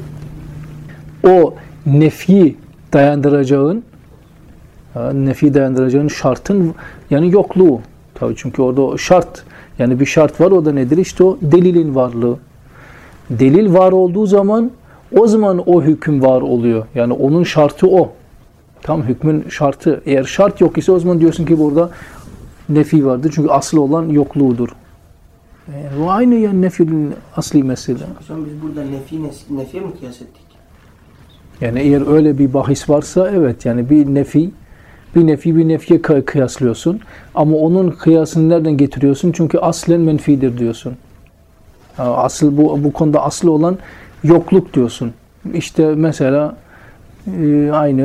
O nefi dayandıracağın nefi dayandıracağın şartın yani yokluğu. Tabii çünkü orada o şart, yani bir şart var, o da nedir? İşte o delilin varlığı. Delil var olduğu zaman o zaman o hüküm var oluyor. Yani onun şartı o. Tam hükmün şartı. Eğer şart yok ise o zaman diyorsun ki burada nefi vardır. Çünkü asıl olan yokluğudur. Yani bu aynı yani nefinin asli mesele. Hocam biz burada nefi, nefiye mi kıyas ettik? Yani eğer öyle bir bahis varsa evet, yani bir nefi bir nefi bir nefiye kıyaslıyorsun. Ama onun kıyasını nereden getiriyorsun? Çünkü aslen menfidir diyorsun. Asıl bu bu konuda aslı olan yokluk diyorsun. İşte mesela e, aynı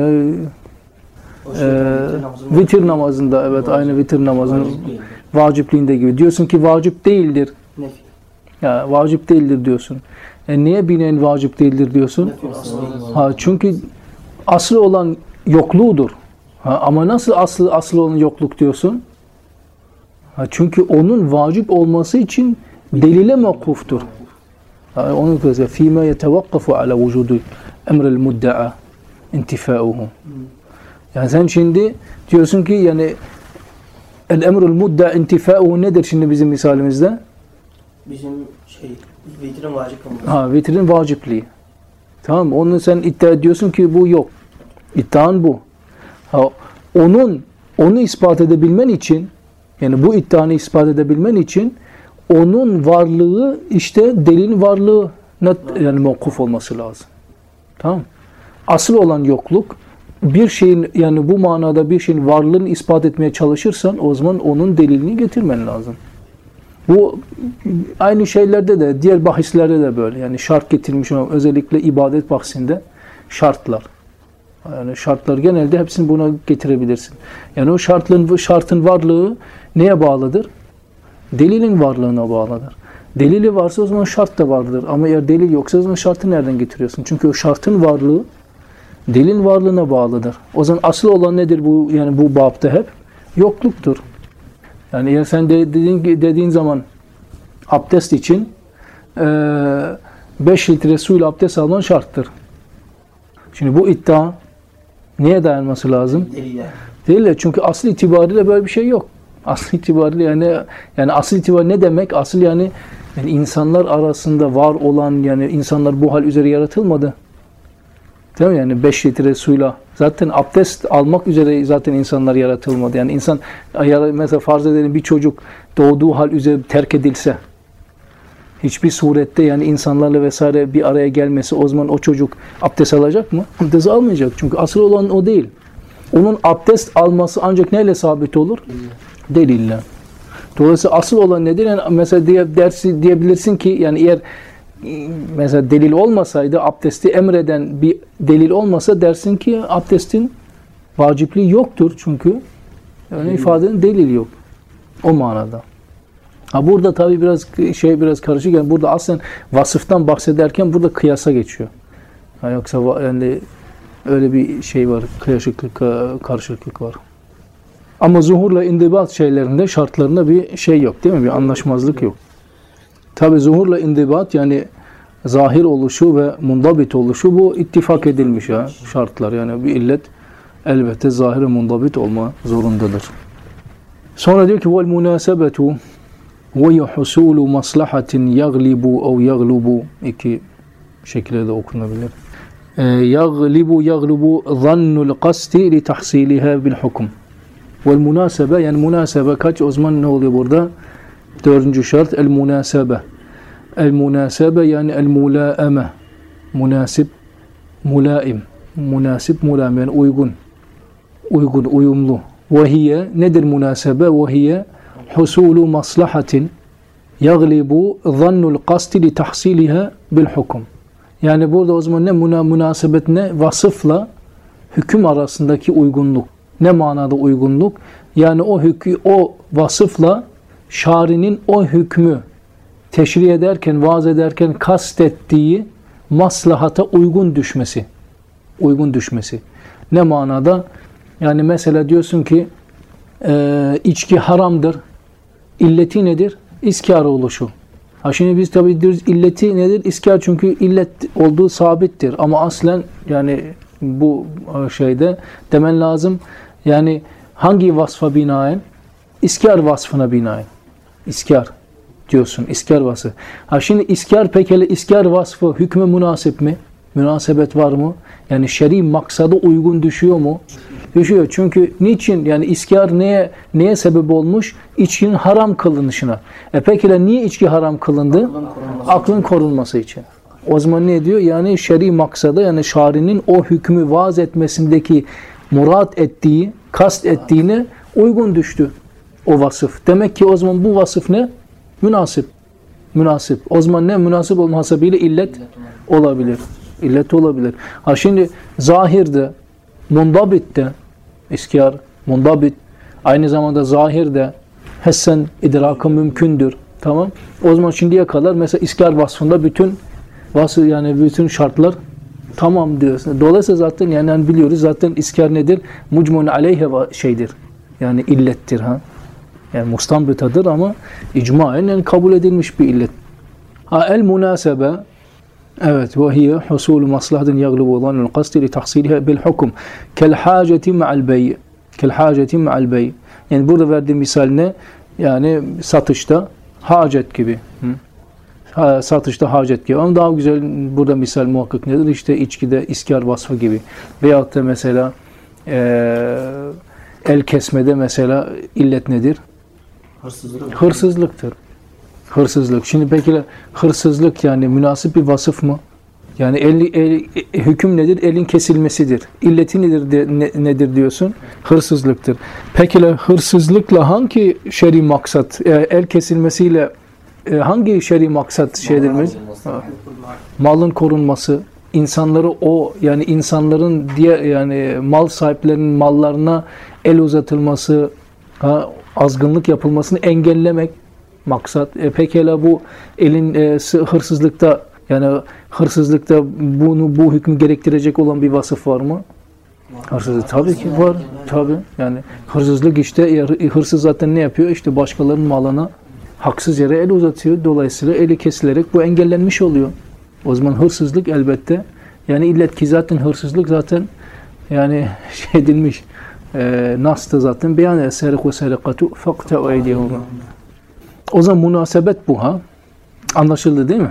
e, vitir namazında evet vacip, aynı vitir namazının vacip vacipliğinde gibi. Diyorsun ki vacip değildir. Nefi. Ya vacip değildir diyorsun. E niye binen vacip değildir diyorsun? Ha çünkü aslı olan yokluğudur. Ha, ama nasıl aslı aslı olan yokluk diyorsun? Ha, çünkü onun vacip olması için delile mevkuftur. Ha, onun kızı fîmâ yetevakkafu ala vücudu emrel mudda'a intifâuhu. Yani sen şimdi diyorsun ki yani el emrul mudda'a intifâuhu nedir şimdi bizim misalimizde? Bizim şey vitrin vacip olması. Ha, vitrin vacipliği. Tamam, onu sen iddia ediyorsun ki bu yok. İddian bu. Ha, onun onu ispat edebilmen için, yani bu iddianı ispat edebilmen için onun varlığı işte delilin varlığı yani mevkuf olması lazım. Tamam? Asıl olan yokluk, bir şeyin yani bu manada bir şeyin varlığını ispat etmeye çalışırsan o zaman onun delilini getirmen lazım. Bu aynı şeylerde de, diğer bahislerde de böyle. Yani şart getirmiş olan özellikle ibadet bahsinde şartlar. Yani şartlar genelde hepsini buna getirebilirsin. Yani o şartın şartın varlığı neye bağlıdır? Delilin varlığına bağlıdır. Delili varsa o zaman şart da vardır. Ama eğer delil yoksa o zaman şartı nereden getiriyorsun? Çünkü o şartın varlığı delilin varlığına bağlıdır. O zaman asıl olan nedir bu, yani bu babda hep? Yokluktur. Yani eğer sen de dediğin, dediğin zaman abdest için beş litre suyla abdest alman şarttır. Şimdi bu iddia neye dayanması lazım? Deliller. Değil, çünkü asıl itibariyle böyle bir şey yok. Asıl itibariyle yani yani asıl itibariyle ne demek? Asıl yani, yani insanlar arasında var olan, yani insanlar bu hal üzere yaratılmadı. Değil mi? Yani beş litre suyla zaten abdest almak üzere zaten insanlar yaratılmadı. Yani insan, mesela farz edelim bir çocuk doğduğu hal üzere terk edilse, hiçbir surette yani insanlarla vesaire bir araya gelmesi, o zaman o çocuk abdest alacak mı? Abdest almayacak. Çünkü asıl olan o değil. Onun abdest alması ancak neyle sabit olur? Delille. Dolayısıyla asıl olan nedir? Yani mesela diye, dersi diyebilirsin ki yani eğer mesela delil olmasaydı, abdesti emreden bir delil olmasa dersin ki abdestin vacipliği yoktur çünkü yani ifadenin delili yok. O manada. Ha burada tabii biraz şey biraz karışık. Yani burada aslında vasıftan bahsederken burada kıyasa geçiyor. Ha yoksa yani öyle bir şey var, kıyasıklık, karışıklık var. Ama zuhurla indibat şeylerinde, şartlarında bir şey yok değil mi? Bir anlaşmazlık yok. Tabi zuhurla indibat yani zahir oluşu ve mundabit oluşu bu ittifak edilmiş ya şartlar. Yani bir illet elbette zahir ve mundabit olma zorundadır. Sonra diyor ki vel munasebetu ve husulü maslahatin yaglibu ev yaglubu, iki şekilde de okunabilir. Yaglibu yaglubu zannul qasti li tahsiliha bil hukm. Vel münasebe, yani münasebe kaç, o zaman ne oluyor burada? Dördüncü şart el münasebe. El münasebe yani el mulaeme. Münasip, mulaim. Münasip, mulaim yani uygun. Uygun, uyumlu. Ve hiye, nedir münasebe? Ve hiye husulu maslahatin yaglibu zannul qasti li tahsiliha bil hukm. Yani burada o zaman ne münasebet, ne vasıfla hüküm arasındaki uygunluk. Ne manada uygunluk? Yani o hükü, o vasıfla şarinin o hükmü teşri ederken, vaaz ederken kastettiği maslahata uygun düşmesi. Uygun düşmesi. Ne manada? Yani mesela diyorsun ki e, içki haramdır. İlleti nedir? İskar oluşu. Ha şimdi biz tabii diyoruz illeti nedir? İskar, çünkü illet olduğu sabittir. Ama aslen yani bu şeyde demen lazım. Yani hangi vasfa binaen? İskar vasfına binaen. İskar diyorsun. İskar vasfı. Ha şimdi iskar, pekala iskar vasfı hükme münasip mi? Münasebet var mı? Yani şer'i maksada uygun düşüyor mu? Düşüyor. Çünkü niçin? Yani iskar neye neye sebep olmuş? İçkinin haram kılınışına. E pekala niye içki haram kılındı? Aklın korunması, Aklın korunması için. O zaman ne diyor? Yani şer'i maksada, yani şarinin o hükmü vaaz etmesindeki murat ettiği, kast ettiğine uygun düştü o vasıf. Demek ki o zaman bu vasıf ne? Münasip. Münasip. O zaman ne? Münasip olma hasebiyle illet olabilir. İllet olabilir. Ha şimdi zahirde, mundabitte, iskar, mundabit, aynı zamanda zahirde hessen idrakı mümkündür. Tamam. O zaman şimdiye kadar mesela iskar vasfında bütün vasf, yani bütün şartlar tamam diyorsun. Dolayısıyla zaten yani, yani biliyoruz zaten iskar nedir? Mucmun aleyhe şeydir. Yani illettir ha. Yani mustanbitadır ama icmaen yani kabul edilmiş bir illet. Ha el münasebe, evet, ve hiye husul maslahatin yaglibu zannul qasdi li tahsiliha bil hukm kel haceti ma'al bey. Kel haceti ma'al bey. Yani burada verdiğim misal ne? Yani satışta hacet gibi. Hı? Satışta hacet gibi. Ama daha güzel burada misal muhakkak nedir? İşte içkide iskar vasfı gibi. Veyahut da mesela e, el kesmede mesela illet nedir? Hırsızlık. Hırsızlıktır. Hırsızlık. Şimdi peki hırsızlık yani münasip bir vasıf mı? Yani el, el, hüküm nedir? Elin kesilmesidir. İlleti nedir, de, ne, nedir diyorsun? Hırsızlıktır. Peki hırsızlıkla hangi şer'i maksat, e, el kesilmesiyle e, hangi şer'i maksat şeydirmez? Malın korunması, insanları o yani insanların diğer yani mal sahiplerinin mallarına el uzatılması, ha, azgınlık yapılmasını engellemek. maksat. E, pekala bu elin e, hırsızlıkta, yani hırsızlıkta bunu bu hükmü gerektirecek olan bir vasıf var mı? Hırsızlık tabii ki var. Tabii. Yani hırsızlık işte, hırsız zaten ne yapıyor? İşte başkalarının malına haksız yere el uzatıyor. Dolayısıyla eli kesilerek bu engellenmiş oluyor. O zaman hırsızlık elbette, yani illet ki zaten hırsızlık zaten yani şey edilmiş. E, Nas'ta zaten beyan eserik ve serikatu fakta ve eydihuma. O zaman münasebet bu ha. Anlaşıldı değil mi?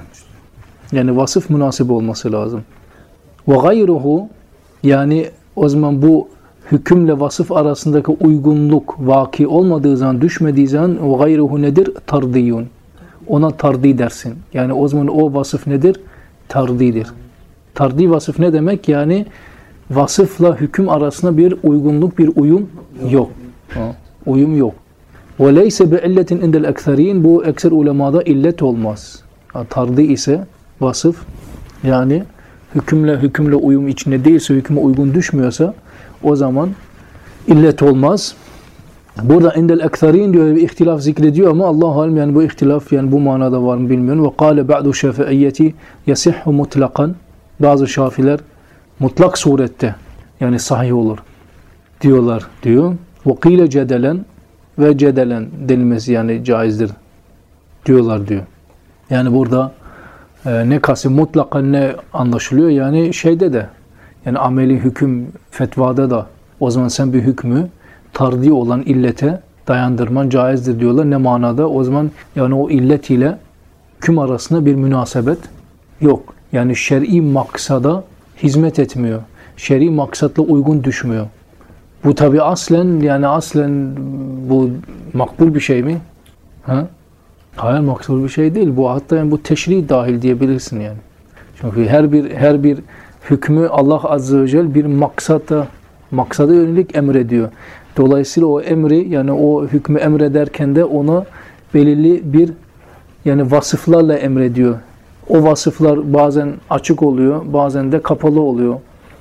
Yani vasıf münasip olması lazım. Ve gayruhu, yani o zaman bu hükümle vasıf arasındaki uygunluk vaki olmadığı zaman, düşmediği zaman o gayruhu nedir? Tardiyun. Ona tardi dersin. Yani o zaman o vasıf nedir? Tardidir. Tardi vasıf ne demek? Yani vasıfla hüküm arasında bir uygunluk, bir uyum yok. Ha, uyum yok. وَلَيْسَ بِعِلَّةٍ اِنْدَ الْاَكْثَرِينَ Bu ekser ulemada illet olmaz. Ha, tardi ise vasıf, yani hükümle hükümle uyum içinde değilse, hüküme uygun düşmüyorsa o zaman illet olmaz. Burada indel ekserin diyor, bir ihtilaf zikrediyor ama Allahu alem, yani bu ihtilaf yani bu manada var mı bilmiyorum. Ve kâle ba'du şafi'iyyeti yasihhu mutlakan. Bazı şafiler mutlak surette yani sahih olur diyorlar diyor. Ve kîle cedelen, ve cedelen denilmesi yani caizdir diyorlar diyor. Yani burada e, ne kasım mutlakan ne anlaşılıyor? Yani şeyde de, yani ameli hüküm fetvada da o zaman sen bir hükmü tardi olan illete dayandırman caizdir diyorlar. Ne manada? O zaman yani o illet ile hüküm arasında bir münasebet yok. Yani şer'i maksada hizmet etmiyor. Şer'i maksatla uygun düşmüyor. Bu tabi aslen, yani aslen bu makbul bir şey mi? Ha? Hayır, makbul bir şey değil. Bu hatta yani bu teşri dahil diyebilirsin yani. Çünkü her bir her bir hükmü Allah Azze ve Celle bir maksata maksada yönelik emrediyor. Dolayısıyla o emri, yani o hükmü emrederken de ona belirli bir yani vasıflarla emrediyor. O vasıflar bazen açık oluyor, bazen de kapalı oluyor.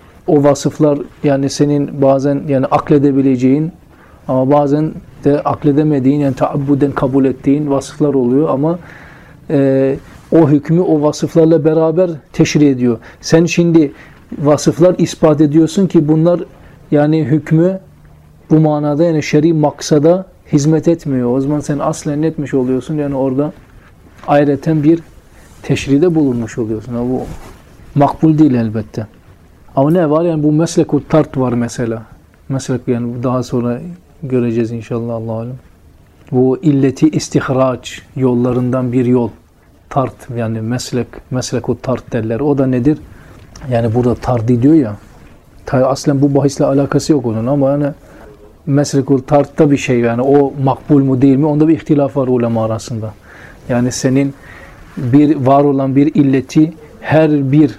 O vasıflar yani senin bazen yani akledebileceğin ama bazen de akledemediğin, yani taabbuden kabul ettiğin vasıflar oluyor ama e, o hükmü o vasıflarla beraber teşri ediyor. Sen şimdi vasıflar ispat ediyorsun ki bunlar yani hükmü bu manada yani şer'i maksada hizmet etmiyor. O zaman sen aslen etmiş oluyorsun. Yani orada ayrıca bir teşride bulunmuş oluyorsun. Yani bu makbul değil elbette. Ama ne var? Yani bu meslek-u tart var mesela. Meslek, yani daha sonra göreceğiz inşallah, Allah'a alem. Bu illeti istihraç yollarından bir yol. Tart, yani meslek, meslek-u tart derler. O da nedir? Yani burada tardi diyor ya. Aslen bu bahisle alakası yok onun ama yani meslek-u tartta bir şey, yani o makbul mu değil mi? Onda bir ihtilaf var ulema arasında. Yani senin bir var olan bir illeti her bir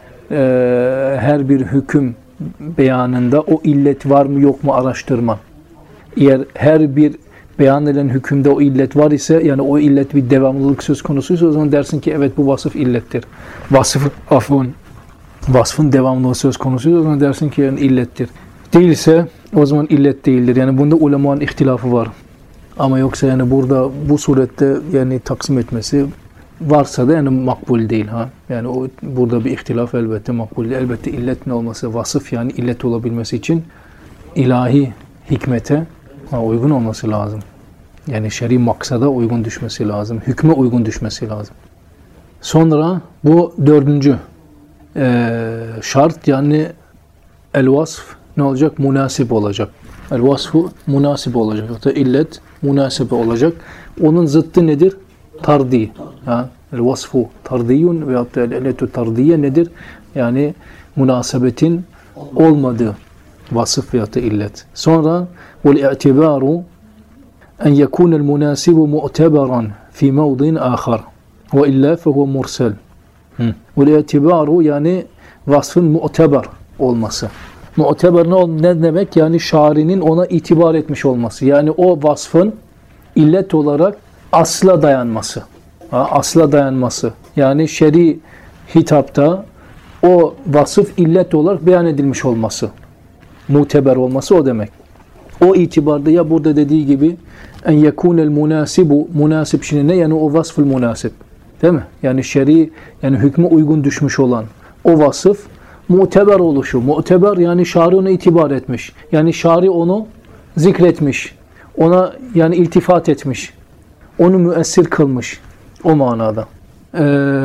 e, her bir hüküm beyanında o illet var mı yok mu araştırma. Eğer her bir beyan edilen hükümde o illet var ise, yani o illet bir devamlılık söz konusuysa o zaman dersin ki evet bu vasıf illettir. Vasıf afun vasfın devamlılığı söz konusuysa o zaman dersin ki yani illettir. Değilse o zaman illet değildir. Yani bunda ulemanın ihtilafı var. Ama yoksa yani burada bu surette yani taksim etmesi varsa da yani makbul değil ha. Yani o burada bir ihtilaf elbette makbul değil. Elbette illet ne olması, vasıf yani illet olabilmesi için ilahi hikmete ha, uygun olması lazım. Yani şer'i maksada uygun düşmesi lazım. Hükme uygun düşmesi lazım. Sonra bu dördüncü e, şart, yani el vasf ne olacak? Münasip olacak. El vasfu münasip olacak. Hatta illet münasibe olacak. Onun zıttı nedir? Tardi. Ha? El vasfu tardiyun ve hatta el illetu tardiye nedir? Yani münasebetin olmadığı vasıf veya da illet. Sonra vel i'tibaru en yekunel münasibu mu'teberan fi mevdin ahar ve illa fehu mursel. Vel i'tibaru yani vasfın mu'teber olması. Mu'teber ne, ne demek? Yani şarinin ona itibar etmiş olması. Yani o vasfın illet olarak asla dayanması. Ha, asla dayanması. Yani şer'i hitapta o vasıf illet olarak beyan edilmiş olması. Muteber olması o demek. O itibarda ya burada dediği gibi en yekunel munasibu, münasip şimdi ne? Yani o vasful münasip. Değil mi? Yani şer'i, yani hükmü uygun düşmüş olan o vasıf muteber oluşu. Muteber yani şari ona itibar etmiş. Yani şari onu zikretmiş. Ona yani iltifat etmiş. Onu müessir kılmış. O manada. Ee,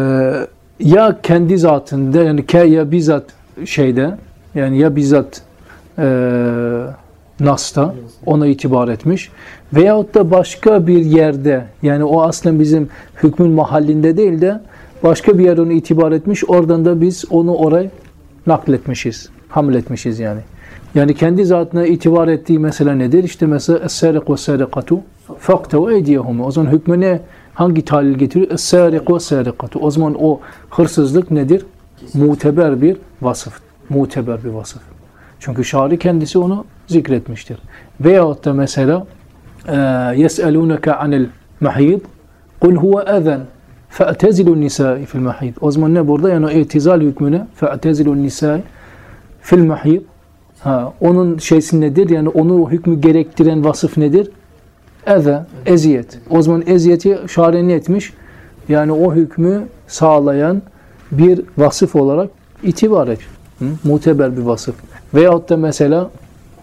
ya kendi zatında yani ke ya bizzat şeyde yani ya bizzat e, Nas'ta ona itibar etmiş veyahut da başka bir yerde yani o aslında bizim hükmün mahallinde değil de başka bir yerde onu itibar etmiş, oradan da biz onu oraya nakletmişiz, hamletmişiz yani. Yani kendi zatına itibar ettiği mesela nedir? İşte mesela es-sariq ve-s-sariqatu faqtu eydiyahum. O zaman hükmü ne? Hangi talil getiriyor? Es-sariq ve-s-sariqatu. O zaman o hırsızlık nedir? Muteber bir vasıf. Muteber bir vasıf. Çünkü şari kendisi onu zikretmiştir. Veyahut da mesela يَسْأَلُونَكَ عَنِ الْمَحِيضِ قُلْ هُوَ اَذَنْ فَاَتَزِلُ النِّسَاءِ فِي الْمَحِيضِ. O zaman ne burada? Yani o itizal hükmüne فَاَتَزِلُ النِّسَاءِ فِي الْمَحِيضِ. Ha, onun şeysi nedir? Yani onu hükmü gerektiren vasıf nedir? Eze, eziyet. O zaman eziyeti şari ne etmiş? Yani o hükmü sağlayan bir vasıf olarak itibar et. Hı? Muteber bir vasıf. Veyahut da mesela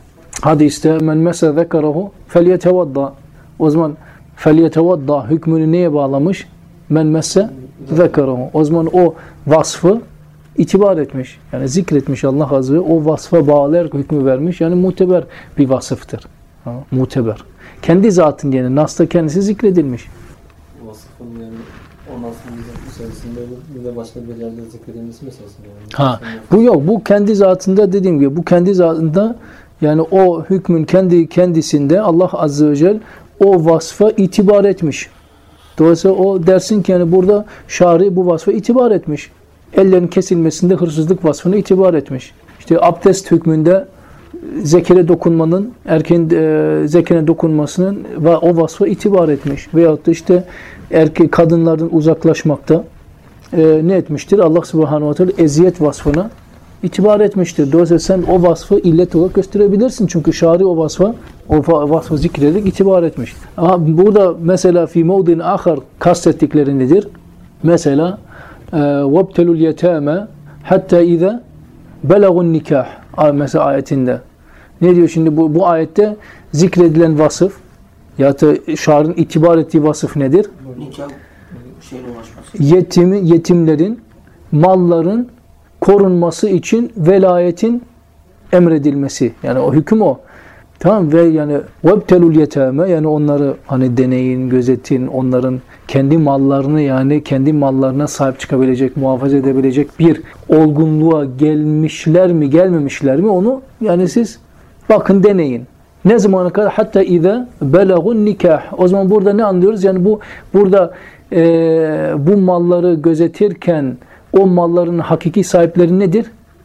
hadiste men mese zekarahu felyetevadda. O zaman felyetevadda hükmünü neye bağlamış? Men messe zekarahu. O zaman o vasfı itibar etmiş. Yani zikretmiş Allah Azze ve o vasfa bağlayarak hükmü vermiş. Yani muteber bir vasıftır. Ha, muteber. Kendi zatın yani Nas'ta kendisi zikredilmiş. Vasıfın yani o Nas'ın içerisinde bir de başka bir yerde zikredilmesi meselesi yani. Ha, bu yok. Bu kendi zatında dediğim gibi bu kendi zatında yani o hükmün kendi kendisinde Allah Azze ve Celle o vasfa itibar etmiş. Dolayısıyla o dersin ki yani burada şari bu vasfa itibar etmiş. Ellerin kesilmesinde hırsızlık vasfını itibar etmiş. İşte abdest hükmünde zekere dokunmanın, erkeğin e, zekere dokunmasının ve o vasfa itibar etmiş. Veyahut da işte erkek kadınlardan uzaklaşmakta e, ne etmiştir? Allah Subhanahu ve Teala eziyet vasfına itibar etmiştir. Dolayısıyla sen o vasfı illet olarak gösterebilirsin. Çünkü şari o vasfa o vasfı zikrederek itibar etmiş. Ama burada mesela fi mevdin ahar kastettikleri nedir? Mesela وَابْتَلُوا الْيَتَامَ hatta اِذَا بَلَغُوا النِّكَاحِ mesela ayetinde. Ne diyor şimdi bu, bu ayette zikredilen vasıf ya da şar'ın itibar ettiği vasıf nedir? Nikah şeyle ulaşması. Yetimi, yetimlerin, malların korunması için velayetin emredilmesi. Yani o hüküm o. Tamam ve yani وَابْتَلُوا الْيَتَامَ yani onları hani deneyin, gözetin, onların kendi mallarını yani kendi mallarına sahip çıkabilecek, muhafaza edebilecek bir olgunluğa gelmişler mi, gelmemişler mi onu yani siz bakın deneyin. Ne zamana kadar? Hatta iza belagun nikah. O zaman burada ne anlıyoruz? Yani bu burada e, bu malları gözetirken o malların hakiki sahipleri nedir?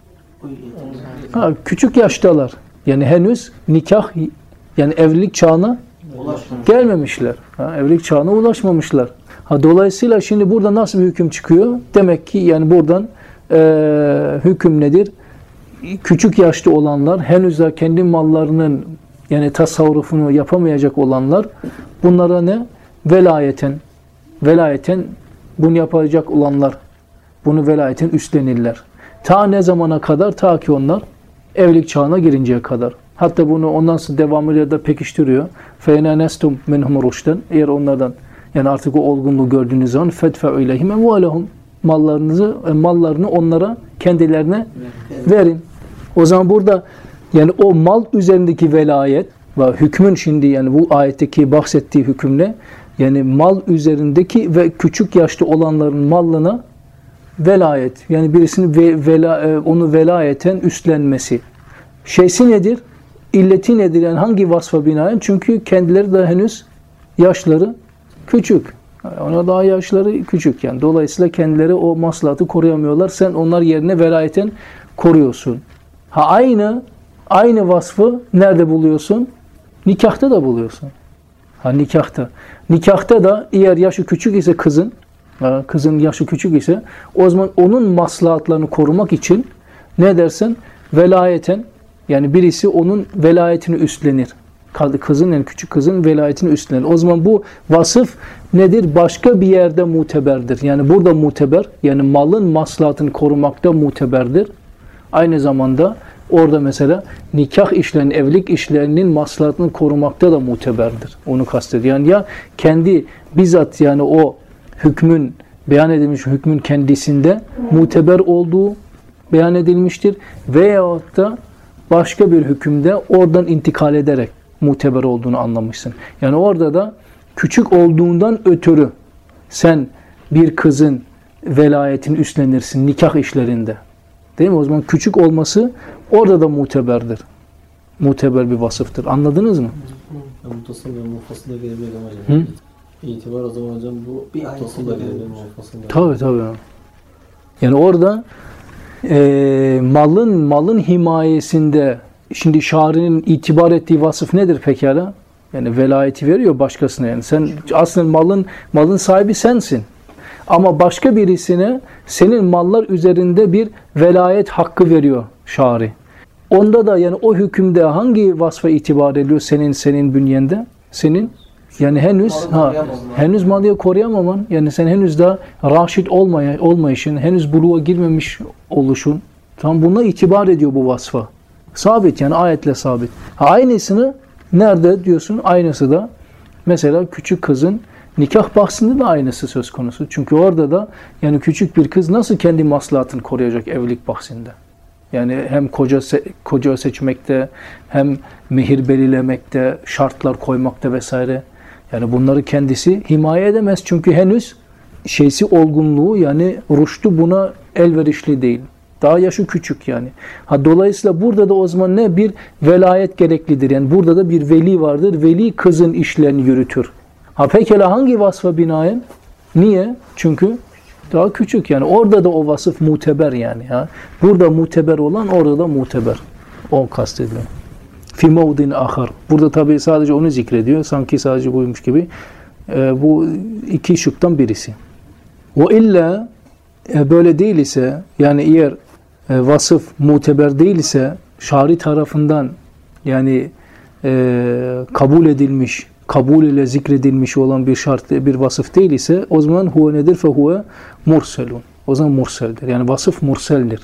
Ha, küçük yaştalar. Yani henüz nikah yani evlilik çağına gelmemişler. Ha, evlilik çağına ulaşmamışlar. Ha, dolayısıyla şimdi burada nasıl bir hüküm çıkıyor? Demek ki yani buradan e, hüküm nedir? Küçük yaşta olanlar, henüz daha kendi mallarının yani tasarrufunu yapamayacak olanlar bunlara ne? Velayeten velayeten bunu yapacak olanlar bunu velayeten üstlenirler. Ta ne zamana kadar? Ta ki onlar evlilik çağına girinceye kadar. Hatta bunu ondan sonra devamıyla da pekiştiriyor. فَاِنَا نَسْتُمْ مِنْهُمْ رُشْتًا eğer onlardan yani artık o olgunluğu gördüğünüz zaman فَدْفَعُ اِلَيْهِمْ اَمْوَالَهُمْ mallarınızı, mallarını onlara kendilerine verin. O zaman burada yani o mal üzerindeki velayet ve hükmün şimdi yani bu ayetteki bahsettiği hükümle yani mal üzerindeki ve küçük yaşta olanların malına velayet yani birisinin ve, vela, onu velayeten üstlenmesi. Şeysi nedir? İlleti nedir? Yani hangi vasfa binaen? Çünkü kendileri de henüz yaşları küçük. Ona daha yaşları küçük yani. Dolayısıyla kendileri o maslahatı koruyamıyorlar. Sen onlar yerine velayeten koruyorsun. Ha aynı aynı vasfı nerede buluyorsun? Nikahta da buluyorsun. Ha nikahta. Nikahta da eğer yaşı küçük ise kızın kızın yaşı küçük ise o zaman onun maslahatlarını korumak için ne dersin? Velayeten yani birisi onun velayetini üstlenir. Kızın, yani küçük kızın velayetini üstlenir. O zaman bu vasıf nedir? Başka bir yerde muteberdir. Yani burada muteber, yani malın maslahatını korumakta muteberdir. Aynı zamanda orada mesela nikah işlerinin, evlilik işlerinin maslahatını korumakta da muteberdir. Onu kastediyor. Yani ya kendi bizzat yani o hükmün, beyan edilmiş hükmün kendisinde muteber olduğu beyan edilmiştir. Veyahut da başka bir hükümde oradan intikal ederek muteber olduğunu anlamışsın. Yani orada da küçük olduğundan ötürü sen bir kızın velayetini üstlenirsin nikah işlerinde. Değil mi? O zaman küçük olması orada da muteberdir. Muteber bir vasıftır. Anladınız mı? Mutasıl ve mufassıl da gelebilir hocam. Hı? İtibar o zaman hocam bu bir mutasıl da gelebilir, mufassıl da. Tabii tabii. Yani orada e, malın malın himayesinde şimdi şarinin itibar ettiği vasıf nedir pekala? Yani velayeti veriyor başkasına yani. Sen aslında malın malın sahibi sensin. Ama başka birisine senin mallar üzerinde bir velayet hakkı veriyor şari. Onda da yani o hükümde hangi vasfa itibar ediyor senin senin bünyende? Senin yani henüz ha henüz malı koruyamaman, yani sen henüz daha raşit olmaya olmayışın, henüz buluğa girmemiş oluşun. Tam buna itibar ediyor bu vasfa. Sabit yani ayetle sabit. Ha, aynısını nerede diyorsun? Aynısı da mesela küçük kızın nikah bahsinde de aynısı söz konusu. Çünkü orada da yani küçük bir kız nasıl kendi maslahatını koruyacak evlilik bahsinde? Yani hem koca se koca seçmekte, hem mehir belirlemekte, şartlar koymakta vesaire. Yani bunları kendisi himaye edemez. Çünkü henüz şeysi olgunluğu yani ruştu buna elverişli değil. Daha yaşı küçük yani. Ha, dolayısıyla burada da o zaman ne? Bir velayet gereklidir. Yani burada da bir veli vardır. Veli kızın işlerini yürütür. Ha pekala hangi vasfa binaen? Niye? Çünkü daha küçük yani. Orada da o vasıf muteber yani. Ha. Burada muteber olan orada da muteber. O kastediyor. Fi mevdin ahar. Burada tabii sadece onu zikrediyor. Sanki sadece buymuş gibi. Ee, bu iki şıktan birisi. O illa e, böyle değil ise yani eğer e, vasıf muteber değil ise şari tarafından yani e, kabul edilmiş, kabul ile zikredilmiş olan bir şart, bir vasıf değil ise o zaman huve nedir? Fe huve murselun. O zaman murseldir. Yani vasıf murseldir.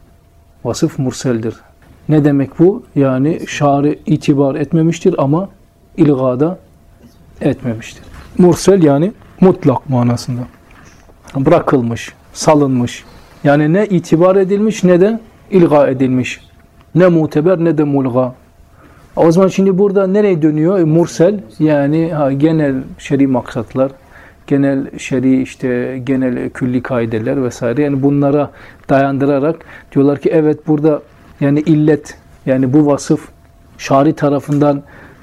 Vasıf murseldir. Ne demek bu? Yani şari itibar etmemiştir ama ilgada etmemiştir. Mursel yani mutlak manasında. Bırakılmış, salınmış. Yani ne itibar edilmiş ne de ilga edilmiş. Ne muteber ne de mulga. O zaman şimdi burada nereye dönüyor? E, mursel yani ha, genel şer'i maksatlar, genel şer'i işte genel külli kaideler vesaire. Yani bunlara dayandırarak diyorlar ki evet burada yani illet yani bu vasıf şari tarafından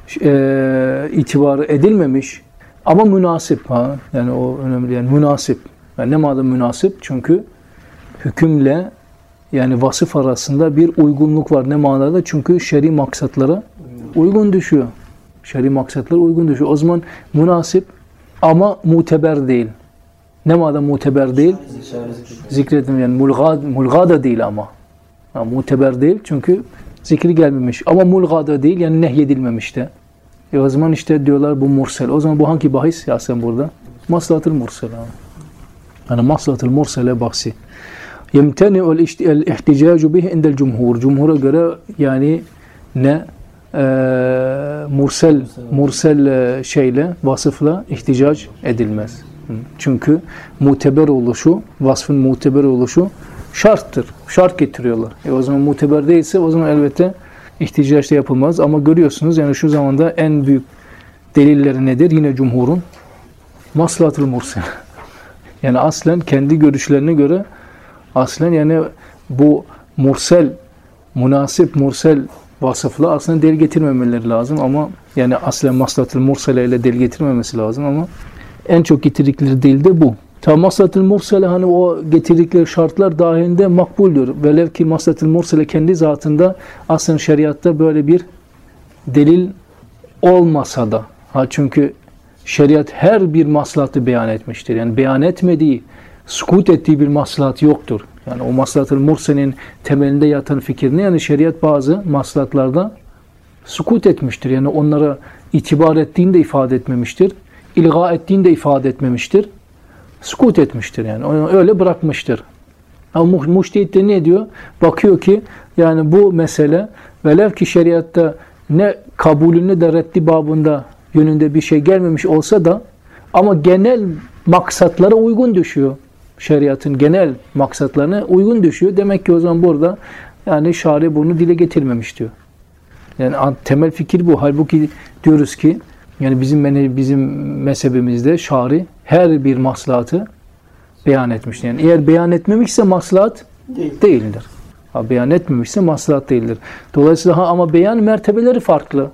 e, itibar edilmemiş ama münasip ha yani o önemli yani münasip. Yani ne madem münasip? Çünkü hükümle yani vasıf arasında bir uygunluk var. Ne manada? Çünkü şer'i maksatlara uygun düşüyor. Şer'i maksatlara uygun düşüyor. O zaman münasip ama muteber değil. Ne madem muteber değil? Zikredim yani mulga, mulga da değil ama. Ha, muteber değil çünkü zikri gelmemiş. Ama mulga da değil yani nehyedilmemiş de. E o zaman işte diyorlar bu mursel. O zaman bu hangi bahis ya sen burada? Maslahat-ı mursel. Yani maslahat-ı mursele bahsi. Yemteni'ul ihticacu bih indel cumhur. Cumhura göre yani ne e, mursel mursel şeyle vasıfla ihticac edilmez. Çünkü muteber oluşu, vasfın muteber oluşu şarttır. Şart getiriyorlar. E o zaman muteber değilse o zaman elbette ihticac da yapılmaz. Ama görüyorsunuz yani şu zamanda en büyük delilleri nedir? Yine cumhurun maslahat-ı mursel. Yani aslen kendi görüşlerine göre aslen yani bu mursel, münasip mursel vasıfla aslında delil getirmemeleri lazım ama yani aslen maslahat-ı mursele ile delil getirmemesi lazım ama en çok getirdikleri delil de bu. Tabi maslahat-ı mursele hani o getirdikleri şartlar dahilinde makbuldür. Velev ki maslahat-ı mursele kendi zatında aslında şeriatta böyle bir delil olmasa da ha çünkü şeriat her bir maslahatı beyan etmiştir. Yani beyan etmediği, sukut ettiği bir maslahat yoktur. Yani o maslahat-ı murselin temelinde yatan fikir ne? Yani şeriat bazı maslahatlarda sukut etmiştir. Yani onlara itibar ettiğini de ifade etmemiştir. İlga ettiğini de ifade etmemiştir. Sukut etmiştir yani. Onu öyle bırakmıştır. Ama mujtehid de ne diyor? Bakıyor ki yani bu mesele velev ki şeriatta ne kabulünü de reddi babında yönünde bir şey gelmemiş olsa da ama genel maksatlara uygun düşüyor. Şeriatın genel maksatlarına uygun düşüyor. Demek ki o zaman burada yani şari bunu dile getirmemiş diyor. Yani temel fikir bu. Halbuki diyoruz ki yani bizim bizim mezhebimizde şari her bir maslahatı beyan etmiştir. Yani eğer beyan etmemişse maslahat Değil. değildir. Ha, beyan etmemişse maslahat değildir. Dolayısıyla ha, ama beyan mertebeleri farklı.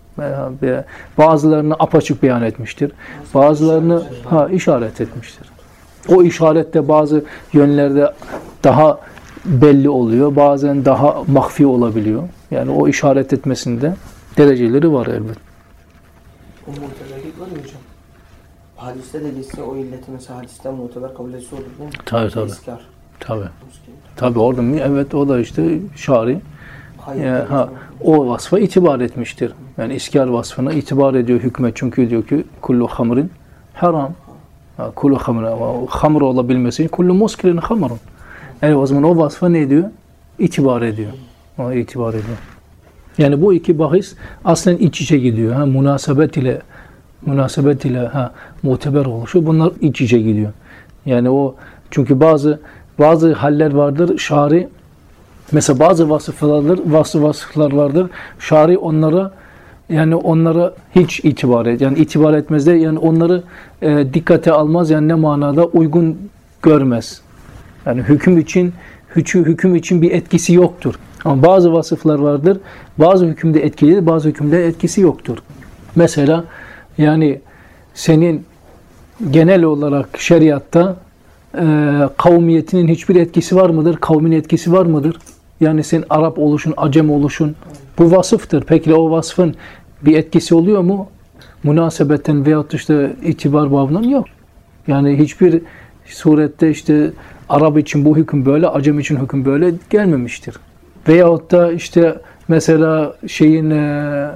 Bazılarını apaçık beyan etmiştir. Bazılarını ha, işaret etmiştir. O işarette bazı yönlerde daha belli oluyor. Bazen daha mahfi olabiliyor. Yani o işaret etmesinde dereceleri var elbette. O muteberlik var ya hocam. Hadiste de geçse o illeti mesela hadisten muteber kabul etse olur değil mi? Tabii tabii. İskar. Tabii. Tabii orada mı? Evet o da işte şari. Yani, ha, o vasfa itibar etmiştir. Yani iskar vasfına itibar ediyor hükmet. Çünkü diyor ki kullu hamrin haram. Ha, kullu hamrin. Hamr olabilmesi için kullu muskirin hamrun. Yani o zaman o vasfa ne diyor? İtibar ediyor. O itibar ediyor. Yani bu iki bahis aslen iç içe gidiyor. Ha, münasebet ile münasebet ile ha, muteber oluşu bunlar iç içe gidiyor. Yani o çünkü bazı bazı haller vardır şari mesela bazı vasıflardır, vasıf vasıflar vardır. Şari onlara yani onlara hiç itibar et. Yani itibar etmez de yani onları e, dikkate almaz yani ne manada uygun görmez. Yani hüküm için hüküm, hüküm için bir etkisi yoktur. Ama bazı vasıflar vardır. Bazı hükümde etkilidir, bazı hükümde etkisi yoktur. Mesela yani senin genel olarak şeriatta e, kavmiyetinin hiçbir etkisi var mıdır? Kavmin etkisi var mıdır? Yani senin Arap oluşun, Acem oluşun bu vasıftır. Peki o vasfın bir etkisi oluyor mu? Münasebetten veyahut işte itibar babından yok. Yani hiçbir surette işte Arap için bu hüküm böyle, Acem için hüküm böyle gelmemiştir. Veyahut da işte mesela şeyin e,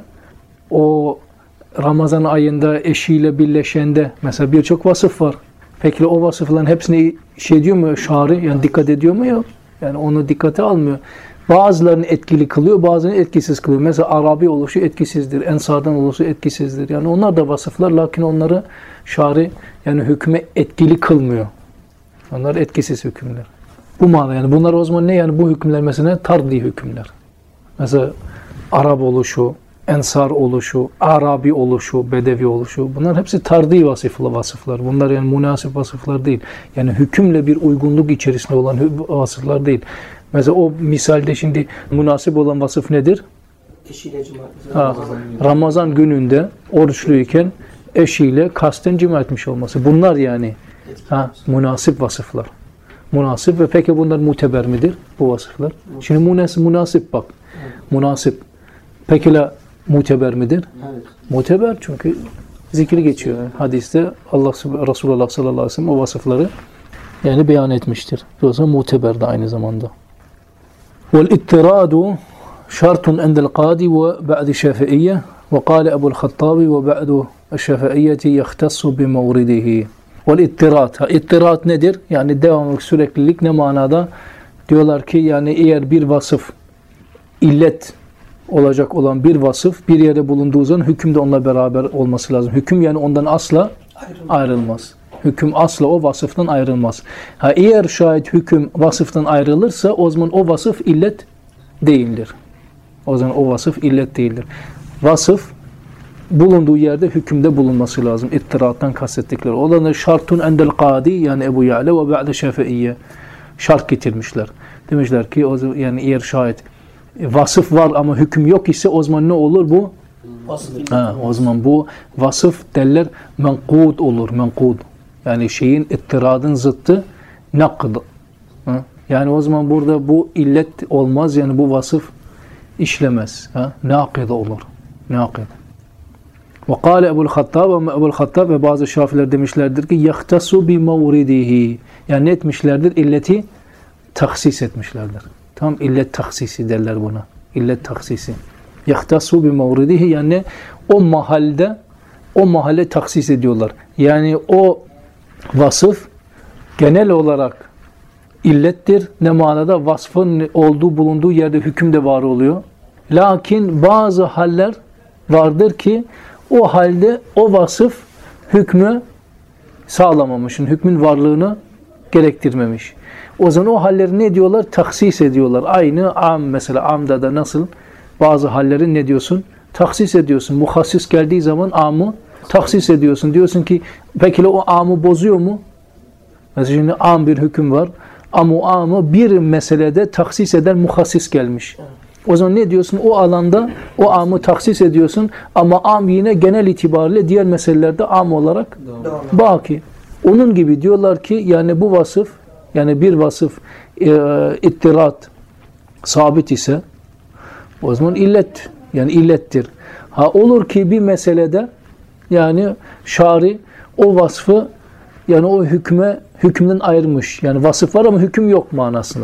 o Ramazan ayında eşiyle birleşende mesela birçok vasıf var. Peki o vasıfların hepsini şey diyor mu şari? Yani dikkat ediyor mu? Yok. Yani onu dikkate almıyor. Bazılarını etkili kılıyor, bazılarını etkisiz kılıyor. Mesela Arabi oluşu etkisizdir, Ensardan oluşu etkisizdir. Yani onlar da vasıflar lakin onları şari yani hükme etkili kılmıyor. Onlar etkisiz hükümler. Bu manada yani bunlar o zaman ne yani bu hükümler mesela tardi hükümler. Mesela Arap oluşu, Ensar oluşu, Arabi oluşu, Bedevi oluşu bunlar hepsi tardi vasıflı vasıflar. Bunlar yani münasip vasıflar değil. Yani hükümle bir uygunluk içerisinde olan vasıflar değil. Mesela o misalde şimdi münasip olan vasıf nedir? Eşiyle cima. Ha, Ramazan gününde oruçluyken eşiyle kasten cima etmiş olması. Bunlar yani ha, münasip vasıflar. Münasip ve peki bunlar muteber midir? Bu vasıflar. Şimdi münasip, münasip bak. Münasip. Peki la muteber midir? Evet. Muteber çünkü zikri geçiyor. Hadiste Allah Resulullah sallallahu aleyhi ve sellem o vasıfları yani beyan etmiştir. Dolayısıyla muteber de aynı zamanda. Vel ittiradu şartun endel qadi ve ba'di şafi'iyye ve kâle Ebu'l-Hattabi ve ba'du şafi'iyyeti yahtassu bi mevridihi. Vel ittirat. İttirat nedir? Yani devamlılık, süreklilik ne manada? Diyorlar ki yani eğer bir vasıf illet olacak olan bir vasıf bir yere bulunduğu zaman hüküm de onunla beraber olması lazım. Hüküm yani ondan asla ayrılmaz. Hüküm asla o vasıftan ayrılmaz. Ha, eğer şayet hüküm vasıftan ayrılırsa o zaman o vasıf illet değildir. O zaman o vasıf illet değildir. Vasıf bulunduğu yerde hükümde bulunması lazım. İttirattan kastettikleri. O da şartun endel kadi yani Ebu Ya'le ve ba'de şafi'iyye şart getirmişler. Demişler ki o zaman, yani eğer şayet vasıf var ama hüküm yok ise o zaman ne olur bu? Vasıf. Ha, o zaman bu vasıf derler menkud olur. Menkud. Yani şeyin ittiradın zıttı nakd. Ha? Yani o zaman burada bu illet olmaz. Yani bu vasıf işlemez. Ha? Nakid olur. Nakid. Ve kâle Ebu'l-Hattab ama Ebu'l-Hattab ve bazı şafiler demişlerdir ki yahtasu bi mevridihi. Yani ne etmişlerdir? İlleti taksis etmişlerdir. Tam illet taksisi derler buna. İllet taksisi. yahtassu bi mevridihi, yani o mahalde o mahalle taksis ediyorlar. Yani o vasıf genel olarak illettir. Ne manada? Vasfın olduğu bulunduğu yerde hüküm de var oluyor. Lakin bazı haller vardır ki o halde o vasıf hükmü sağlamamışın, hükmün varlığını gerektirmemiş. O zaman o halleri ne diyorlar? Taksis ediyorlar. Aynı am, mesela amda da nasıl bazı halleri ne diyorsun? Taksis ediyorsun. Muhassis geldiği zaman amı taksis ediyorsun. Diyorsun ki peki o amı bozuyor mu? Mesela şimdi am bir hüküm var. Ama o amı bir meselede taksis eden muhassis gelmiş. O zaman ne diyorsun? O alanda o amı taksis ediyorsun ama am yine genel itibariyle diğer meselelerde am olarak baki. Onun gibi diyorlar ki yani bu vasıf, yani bir vasıf e, ittirat sabit ise o zaman illet, yani illettir. Ha olur ki bir meselede yani şari o vasfı, yani o hükme hükmden ayırmış. Yani vasıf var ama hüküm yok manasına.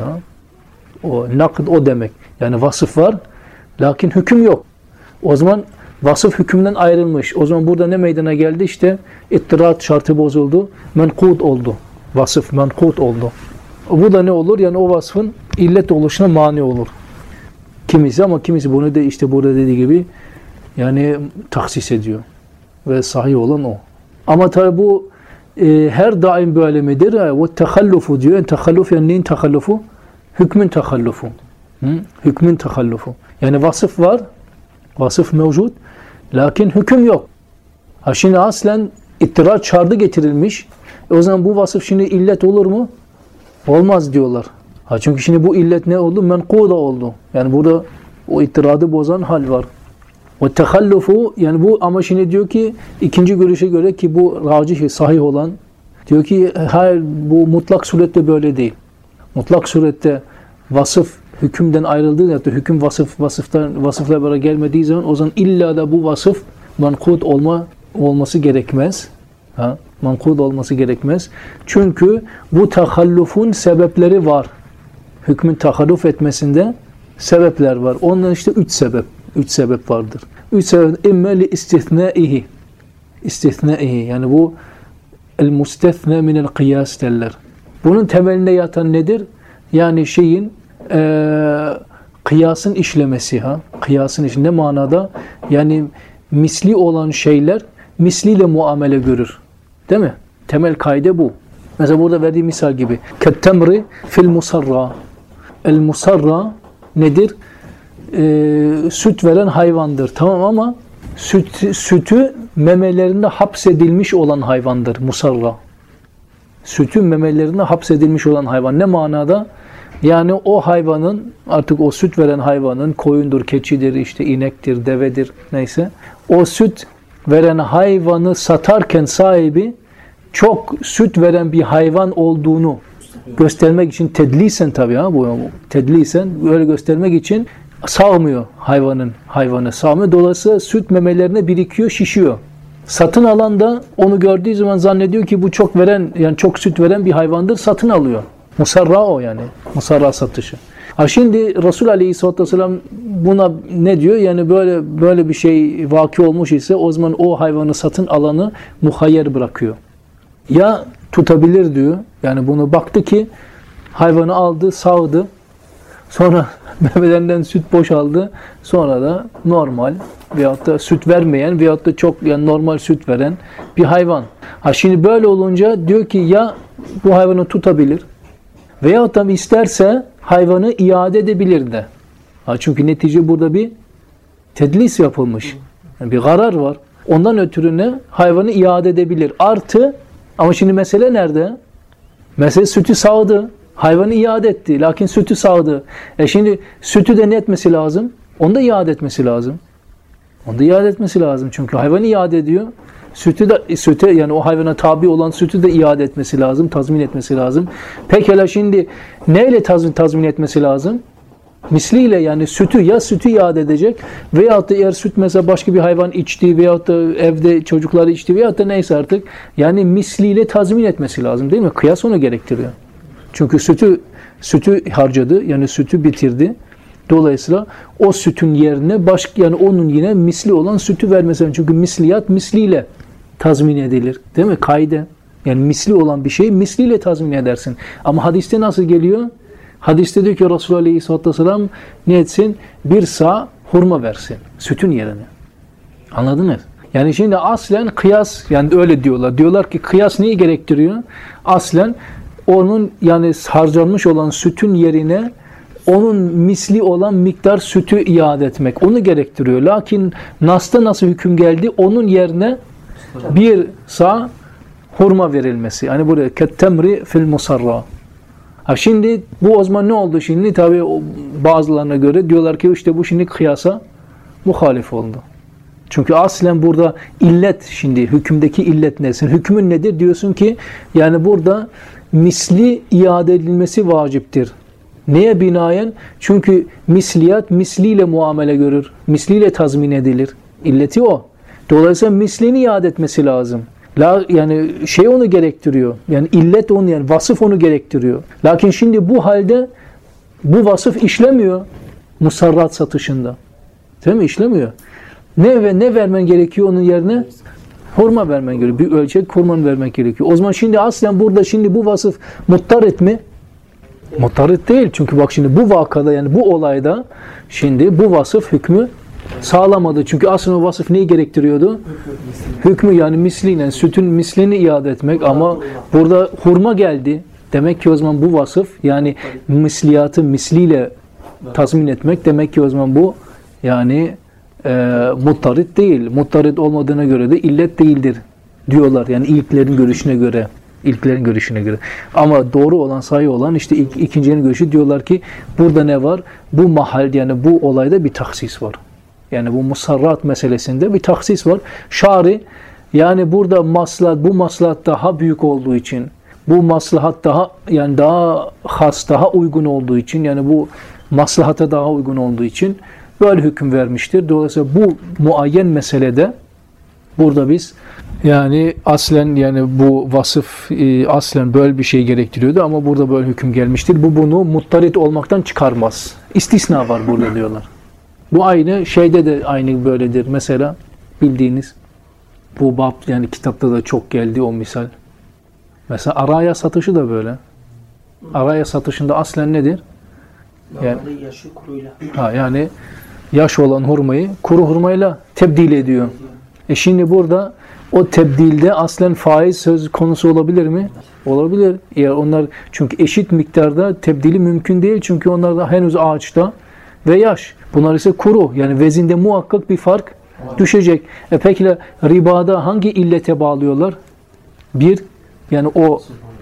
O nakd o demek. Yani vasıf var lakin hüküm yok. O zaman vasıf hükümden ayrılmış. O zaman burada ne meydana geldi? İşte ittirat şartı bozuldu. Menkud oldu. Vasıf menkud oldu. Bu da ne olur? Yani o vasfın illet oluşuna mani olur. Kimisi, ama kimisi bunu da işte burada dediği gibi yani taksis ediyor. Ve sahih olan o. Ama tabi bu e, her daim böyle midir? Ve tehallufu diyor. Yani tehalluf, yani neyin tehallufu? Hükmün tehallufu. Hı? Hükmün tehallufu. Yani vasıf var. Vasıf mevcut. Lakin hüküm yok. Ha şimdi aslen ittirat şartı getirilmiş. E o zaman bu vasıf şimdi illet olur mu? Olmaz diyorlar. Ha çünkü şimdi bu illet ne oldu? Menkuda oldu. Yani burada o ittiradı bozan hal var. O tehallufu, yani bu, ama şimdi diyor ki ikinci görüşe göre ki bu racih, sahih olan, diyor ki hayır, bu mutlak surette böyle değil. Mutlak surette vasıf hükümden ayrıldığı ya da hüküm vasıf vasıftan vasıfla beraber gelmediği zaman o zaman illa da bu vasıf mankud olma olması gerekmez. Ha? Mankud olması gerekmez. Çünkü bu tahallufun sebepleri var. Hükmün tahalluf etmesinde sebepler var. Ondan işte üç sebep. Üç sebep vardır. Üç sebep imme li istithnaihi. İstithnaihi, yani bu el mustethne minel kıyas derler. Bunun temelinde yatan nedir? Yani şeyin e, kıyasın işlemesi. Ha? Kıyasın işi ne manada? Yani misli olan şeyler misliyle muamele görür. Değil mi? Temel kaide bu. Mesela burada verdiği misal gibi. Kettemri fil musarra. El musarra nedir? Ee, süt veren hayvandır. Tamam, ama süt, sütü memelerinde hapsedilmiş olan hayvandır. Musarra. Sütü memelerinde hapsedilmiş olan hayvan. Ne manada? Yani o hayvanın, artık o süt veren hayvanın, koyundur, keçidir, işte inektir, devedir, neyse. O süt veren hayvanı satarken sahibi çok süt veren bir hayvan olduğunu göstermek için, tedlisen tabii ha bu tedlisen böyle göstermek için sağmıyor hayvanın hayvanı sağmıyor. Dolayısıyla süt memelerine birikiyor, şişiyor. Satın alan da onu gördüğü zaman zannediyor ki bu çok veren, yani çok süt veren bir hayvandır, satın alıyor. Musarra o, yani musarra satışı. Ha şimdi Resul Aleyhisselatü Vesselam buna ne diyor? Yani böyle böyle bir şey vaki olmuş ise o zaman o hayvanı satın alanı muhayyer bırakıyor. Ya tutabilir diyor. Yani bunu baktı ki hayvanı aldı, sağdı. Sonra memelerinden süt boşaldı. Sonra da normal veyahut da süt vermeyen veyahut da çok, yani normal süt veren bir hayvan. Ha şimdi böyle olunca diyor ki ya bu hayvanı tutabilir veyahut da isterse hayvanı iade edebilir de. Ha çünkü netice burada bir tedlis yapılmış. Yani bir karar var. Ondan ötürü ne? Hayvanı iade edebilir. Artı, ama şimdi mesele nerede? Mesele sütü sağdı. Hayvanı iade etti. Lakin sütü sağdı. E şimdi sütü de ne etmesi lazım? Onu da iade etmesi lazım. Onu da iade etmesi lazım. Çünkü hayvanı iade ediyor. Sütü de, sütü, yani o hayvana tabi olan sütü de iade etmesi lazım. Tazmin etmesi lazım. Pekala şimdi neyle tazmin, tazmin etmesi lazım? Misliyle, yani sütü, ya sütü iade edecek veyahut da eğer süt mesela başka bir hayvan içti veyahut da evde çocukları içti veyahut da neyse artık, yani misliyle tazmin etmesi lazım, değil mi? Kıyas onu gerektiriyor. Çünkü sütü sütü harcadı, yani sütü bitirdi. Dolayısıyla o sütün yerine başka, yani onun yine misli olan sütü vermesi. Çünkü misliyat misliyle tazmin edilir. Değil mi? Kaide. Yani misli olan bir şey misliyle tazmin edersin. Ama hadiste nasıl geliyor? Hadiste diyor ki Resulullah Aleyhisselatü Vesselam ne etsin? Bir sağ hurma versin. Sütün yerine. Anladınız? Yani şimdi aslen kıyas, yani öyle diyorlar. Diyorlar ki kıyas neyi gerektiriyor? Aslen onun yani harcanmış olan sütün yerine onun misli olan miktar sütü iade etmek. Onu gerektiriyor. Lakin Nas'ta nasıl hüküm geldi? Onun yerine bir sağ hurma verilmesi. Yani buraya kettemri fil musarra. Ha şimdi bu o zaman ne oldu şimdi? Tabii bazılarına göre diyorlar ki işte bu şimdi kıyasa muhalif oldu. Çünkü aslen burada illet, şimdi hükümdeki illet nesin? Hükmün nedir? Diyorsun ki yani burada misli iade edilmesi vaciptir. Neye binaen? Çünkü misliyat misliyle muamele görür. Misliyle tazmin edilir. İlleti o. Dolayısıyla mislini iade etmesi lazım. La, yani şey onu gerektiriyor. Yani illet onu, yani vasıf onu gerektiriyor. Lakin şimdi bu halde bu vasıf işlemiyor musarrat satışında. Değil mi? İşlemiyor. Ne ve ne vermen gerekiyor onun yerine? Hurma vermen gerekiyor. Bir ölçek hurmanı vermek gerekiyor. O zaman şimdi aslen burada şimdi bu vasıf muttarit mi? Muttarit değil. Çünkü bak şimdi bu vakada, yani bu olayda şimdi bu vasıf hükmü sağlamadı. Çünkü aslında o vasıf neyi gerektiriyordu? Hükmü, yani misliyle, sütün mislini iade etmek, ama burada hurma geldi. Demek ki o zaman bu vasıf, yani misliyatı misliyle tazmin etmek, demek ki o zaman bu yani e, muttarit değil. Muttarit olmadığına göre de illet değildir diyorlar. Yani ilklerin görüşüne göre. İlklerin görüşüne göre. Ama doğru olan, sayı olan işte ilk, ikincinin görüşü, diyorlar ki burada ne var? Bu mahal, yani bu olayda bir taksis var. Yani bu musarrat meselesinde bir taksis var. Şari, yani burada maslahat, bu maslahat daha büyük olduğu için, bu maslahat daha yani daha has, daha uygun olduğu için, yani bu maslahata daha uygun olduğu için böyle hüküm vermiştir. Dolayısıyla bu muayyen meselede burada biz yani aslen, yani bu vasıf e, aslen böyle bir şey gerektiriyordu ama burada böyle hüküm gelmiştir. Bu bunu muttarit olmaktan çıkarmaz. İstisna var burada diyorlar. Bu aynı şeyde de aynı böyledir. Mesela bildiğiniz bu bab, yani kitapta da çok geldi o misal. Mesela araya satışı da böyle. Araya satışında aslen nedir? Yani, yaşı kuruyla. Ha, yani yaş olan hurmayı kuru hurmayla tebdil ediyor. E şimdi burada o tebdilde aslen faiz söz konusu olabilir mi? Olabilir. Eğer onlar, çünkü eşit miktarda tebdili mümkün değil. Çünkü onlar da henüz ağaçta ve yaş. Bunlar ise kuru. Yani vezinde muhakkak bir fark düşecek. E peki ribada hangi illete bağlıyorlar? Bir, yani o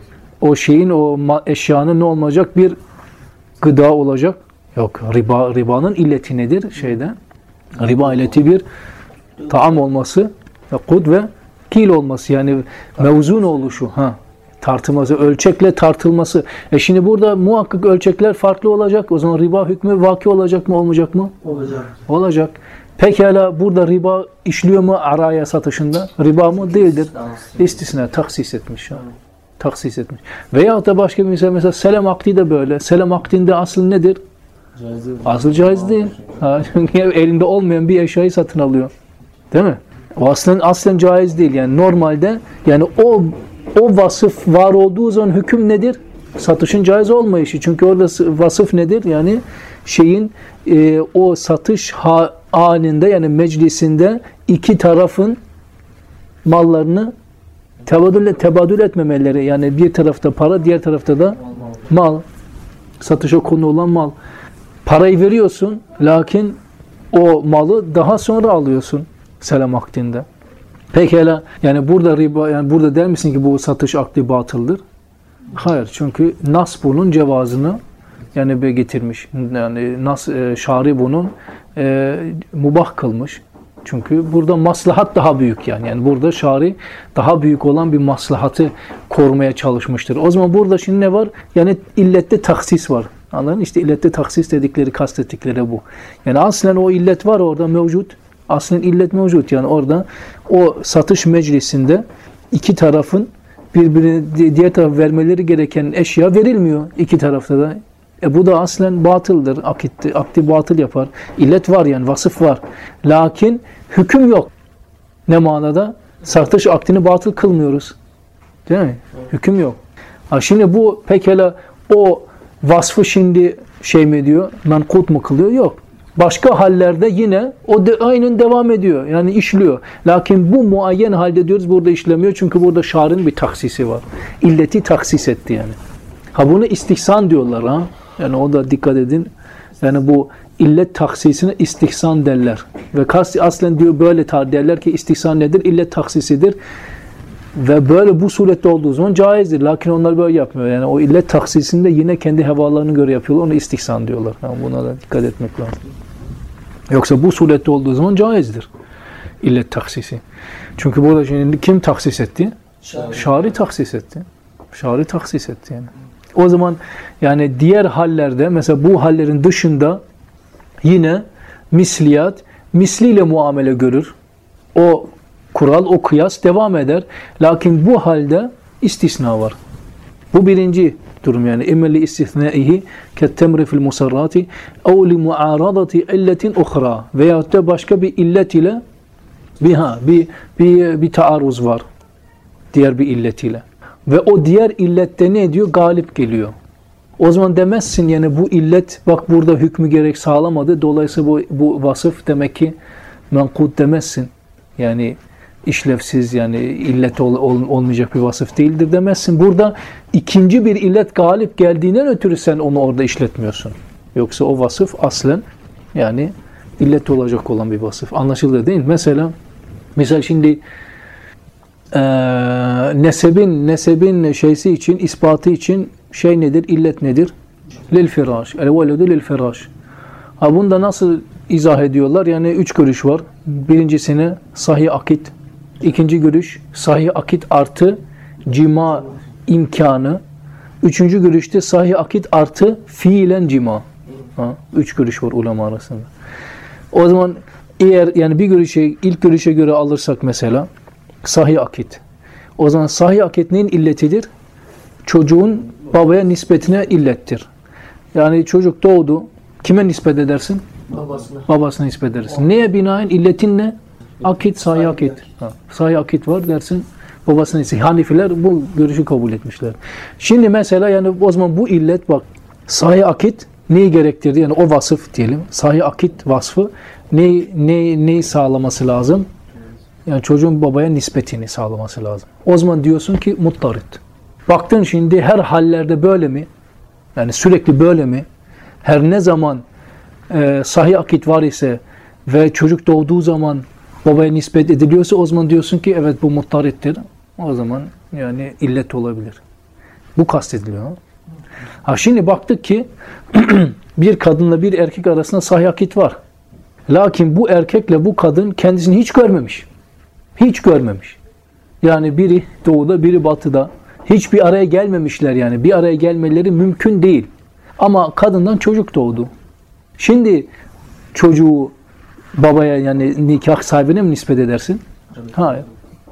o şeyin, o eşyanın ne olacak? Bir gıda olacak. Yok. Riba, ribanın illeti nedir şeyde? Riba illeti bir taam olması, kud ve kil olması, yani mevzun oluşu, ha, tartılması, ölçekle tartılması. E şimdi burada muhakkak ölçekler farklı olacak. O zaman riba hükmü vaki olacak mı, olmayacak mı? Olacak. Olacak. Pekala burada riba işliyor mu araya satışında? Riba mı? Değildir. İstisna, taksis etmiş. Ha. Taksis etmiş. Veyahut da başka bir misal, mesela selam akdi de böyle. Selam akdinde asıl nedir? Caiz değil. Asıl caiz değil. Ha, çünkü elinde olmayan bir eşyayı satın alıyor. Değil mi? O aslen aslen caiz değil. Yani normalde, yani o o vasıf var olduğu zaman hüküm nedir? Satışın caiz olmayışı. Çünkü orada vasıf nedir? Yani şeyin e, o satış ha, anında, yani meclisinde iki tarafın mallarını tebadül, tebadül etmemeleri. Yani bir tarafta para, diğer tarafta da mal. Satışa konu olan mal. Parayı veriyorsun, lakin o malı daha sonra alıyorsun selam akdinde. Pekala, yani burada riba, yani burada der misin ki bu satış akdi batıldır? Hayır, çünkü nas bunun cevazını yani bir getirmiş. Yani nas e, şari bunun e, mubah kılmış. Çünkü burada maslahat daha büyük yani. Yani burada şari daha büyük olan bir maslahatı korumaya çalışmıştır. O zaman burada şimdi ne var? Yani illette taksis var. Anladın? İşte illette taksis dedikleri, kastettikleri bu. Yani aslen o illet var orada mevcut. Aslen illet mevcut. Yani orada o satış meclisinde iki tarafın birbirine diğer taraf vermeleri gereken eşya verilmiyor. İki tarafta da E bu da aslen batıldır. Akit, akdi batıl yapar. İllet var yani vasıf var. Lakin hüküm yok. Ne manada? Sartış akdini batıl kılmıyoruz. Değil mi? Hüküm yok. Ha şimdi bu pekala o vasfı şimdi şey mi diyor? Menkut mu kılıyor? Yok. Başka hallerde yine o de, aynen devam ediyor. Yani işliyor. Lakin bu muayyen halde diyoruz burada işlemiyor. Çünkü burada şar'ın bir taksisi var. İlleti taksis etti yani. Ha bunu istihsan diyorlar ha. Yani o da dikkat edin. Yani bu illet taksisine istihsan derler. Ve kasti aslen diyor böyle tar derler ki istihsan nedir? İllet taksisidir. Ve böyle bu surette olduğu zaman caizdir. Lakin onlar böyle yapmıyor. Yani o illet taksisinde yine kendi hevalarına göre yapıyorlar. Onu istihsan diyorlar. Yani buna da dikkat etmek lazım. Yoksa bu surette olduğu zaman caizdir. İllet taksisi. Çünkü burada şimdi kim taksis etti? Şari, Şari taksis etti. Şari taksis etti yani. O zaman yani diğer hallerde mesela bu hallerin dışında yine misliyat misliyle muamele görür. O kural, o kıyas devam eder. Lakin bu halde istisna var. Bu birinci durum yani. İmmeli istisnaihi kettemri fil musarrati ev li muaradati illetin ukhra veyahut da başka bir illet ile bir, ha, bir, bir, bir taarruz var. Diğer bir illetiyle. Ve o diğer illette ne ediyor? Galip geliyor. O zaman demezsin yani bu illet bak burada hükmü gerek sağlamadı. Dolayısıyla bu, bu vasıf demek ki menkut demezsin. Yani işlevsiz yani illet ol, ol, olmayacak bir vasıf değildir demezsin. Burada ikinci bir illet galip geldiğinden ötürü sen onu orada işletmiyorsun. Yoksa o vasıf aslen yani illet olacak olan bir vasıf. Anlaşıldı değil mi? Mesela mesela şimdi Ee, nesebin nesebin şeysi için ispatı için şey nedir? İllet nedir? Lil firaş. El veledu lil firaş. Ha bunda nasıl izah ediyorlar? Yani üç görüş var. Birincisine sahih akit. İkinci görüş sahih akit artı cima imkanı. Üçüncü görüşte sahih akit artı fiilen cima. Ha, üç görüş var ulema arasında. O zaman eğer yani bir görüşe ilk görüşe göre alırsak mesela sahih akit. O zaman sahih akit neyin illetidir? Çocuğun babaya nispetine illettir. Yani çocuk doğdu. Kime nispet edersin? Babasına. Babasına nispet edersin. Neye binaen? İlletin ne? Akit, sahih akit. Ha, sahih akit var dersin. Babasına nispet. Hanifiler bu görüşü kabul etmişler. Şimdi mesela yani o zaman bu illet bak sahih akit neyi gerektirdi? Yani o vasıf diyelim. Sahih akit vasfı neyi, neyi, neyi sağlaması lazım? Yani çocuğun babaya nispetini sağlaması lazım. O zaman diyorsun ki muttarit. Baktın şimdi her hallerde böyle mi? Yani sürekli böyle mi? Her ne zaman e, sahih akit var ise ve çocuk doğduğu zaman babaya nispet ediliyorsa o zaman diyorsun ki evet bu muttarittir. O zaman yani illet olabilir. Bu kastediliyor. Ha şimdi baktık ki bir kadınla bir erkek arasında sahih akit var. Lakin bu erkekle bu kadın kendisini hiç görmemiş. Hiç görmemiş. Yani biri doğuda, biri batıda. Hiçbir araya gelmemişler yani. Bir araya gelmeleri mümkün değil. Ama kadından çocuk doğdu. Şimdi çocuğu babaya yani nikah sahibine mi nispet edersin? Hayır.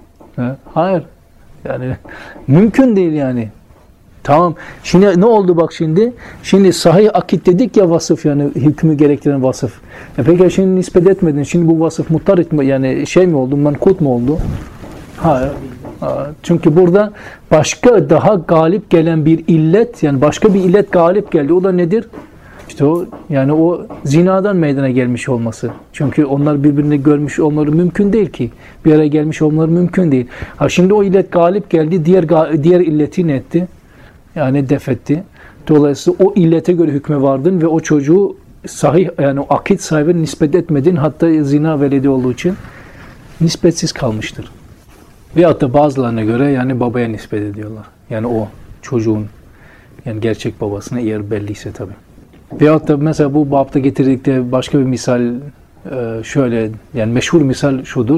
Hayır. Yani mümkün değil yani. Tamam. Şimdi ne oldu bak şimdi? Şimdi sahih akit dedik ya vasıf yani hükmü gerektiren vasıf. E peki şimdi nispet etmedin. Şimdi bu vasıf muttarit mi yani şey mi oldu? Menkut mu oldu? Hayır. Ha, çünkü burada başka daha galip gelen bir illet yani başka bir illet galip geldi. O da nedir? İşte o yani o zinadan meydana gelmiş olması. Çünkü onlar birbirini görmüş olmaları mümkün değil ki. Bir araya gelmiş olmaları mümkün değil. Ha şimdi o illet galip geldi. Diğer diğer illeti ne etti? Yani defetti. Dolayısıyla o illete göre hükme vardın ve o çocuğu sahih yani o akit sahibine nispet etmedin. Hatta zina veledi olduğu için nispetsiz kalmıştır. Veyahut da bazılarına göre yani babaya nispet ediyorlar. Yani o çocuğun yani gerçek babasına eğer belliyse tabii. Veyahut da mesela bu babda getirdikleri başka bir misal şöyle yani meşhur misal şudur.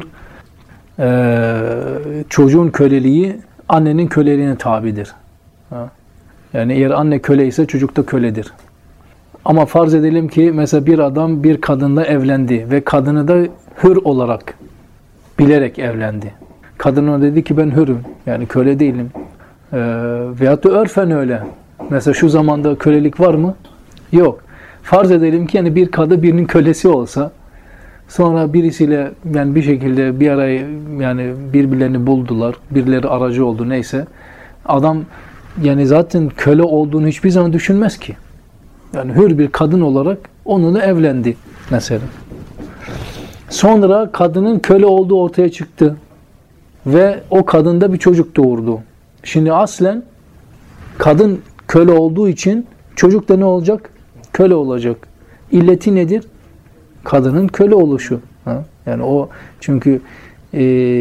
Çocuğun köleliği annenin köleliğine tabidir. Yani eğer anne köle ise çocuk da köledir. Ama farz edelim ki mesela bir adam bir kadınla evlendi ve kadını da hür olarak bilerek evlendi. Kadın ona dedi ki ben hürüm yani köle değilim. Ee, veyahut da örfen öyle. Mesela şu zamanda kölelik var mı? Yok. Farz edelim ki yani bir kadı birinin kölesi olsa, sonra birisiyle yani bir şekilde bir arayı yani birbirlerini buldular, birileri aracı oldu neyse. Adam yani zaten köle olduğunu hiçbir zaman düşünmez ki. Yani hür bir kadın olarak onunla evlendi mesela. Sonra kadının köle olduğu ortaya çıktı ve o kadında bir çocuk doğurdu. Şimdi aslen kadın köle olduğu için çocuk da ne olacak? Köle olacak. İlleti nedir? Kadının köle oluşu. Ha? Yani o çünkü e,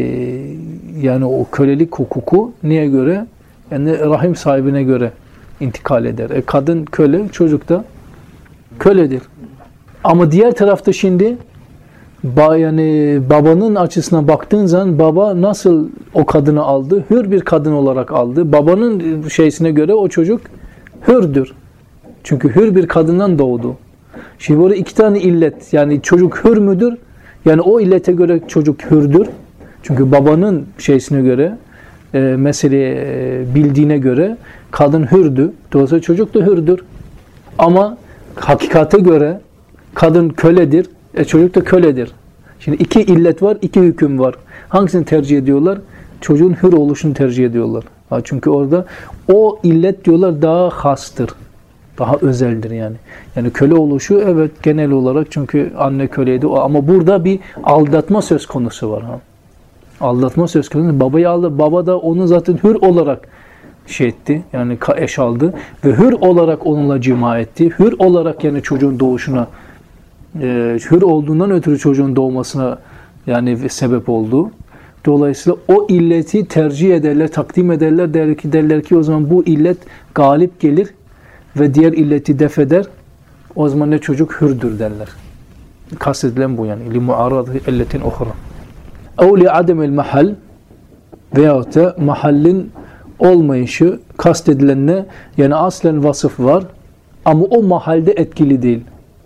yani o kölelik hukuku neye göre? Yani rahim sahibine göre intikal eder. E, kadın köle, çocuk da köledir. Ama diğer tarafta şimdi ba, yani babanın açısına baktığın zaman baba nasıl o kadını aldı? Hür bir kadın olarak aldı. Babanın şeysine göre o çocuk hürdür. Çünkü hür bir kadından doğdu. Şimdi burada iki tane illet. Yani çocuk hür müdür? Yani o illete göre çocuk hürdür. Çünkü babanın şeysine göre e, meseleyi e, bildiğine göre kadın hürdü. Dolayısıyla çocuk da hürdür. Ama hakikate göre kadın köledir. E, çocuk da köledir. Şimdi iki illet var, iki hüküm var. Hangisini tercih ediyorlar? Çocuğun hür oluşunu tercih ediyorlar. Ha, çünkü orada o illet diyorlar daha hastır. Daha özeldir yani. Yani köle oluşu evet genel olarak çünkü anne köleydi ama burada bir aldatma söz konusu var. Ha. Aldatma söz konusu. Babayı aldı. Baba da onu zaten hür olarak şey etti. Yani eş aldı ve hür olarak onunla cima etti. Hür olarak yani çocuğun doğuşuna e, hür olduğundan ötürü çocuğun doğmasına yani sebep oldu. Dolayısıyla o illeti tercih ederler, takdim ederler. Der ki, derler ki o zaman bu illet galip gelir ve diğer illeti def eder. O zaman ne çocuk hürdür derler. Kastedilen bu yani. لِمُعَارَضِ اَلَّتِنْ اُخْرَى اَوْ لِعَدَمِ الْمَحَلِ veyahut da mahallin olmayışı kastedilen ne? Yani aslen vasıf var ama o mahalde etkili değil.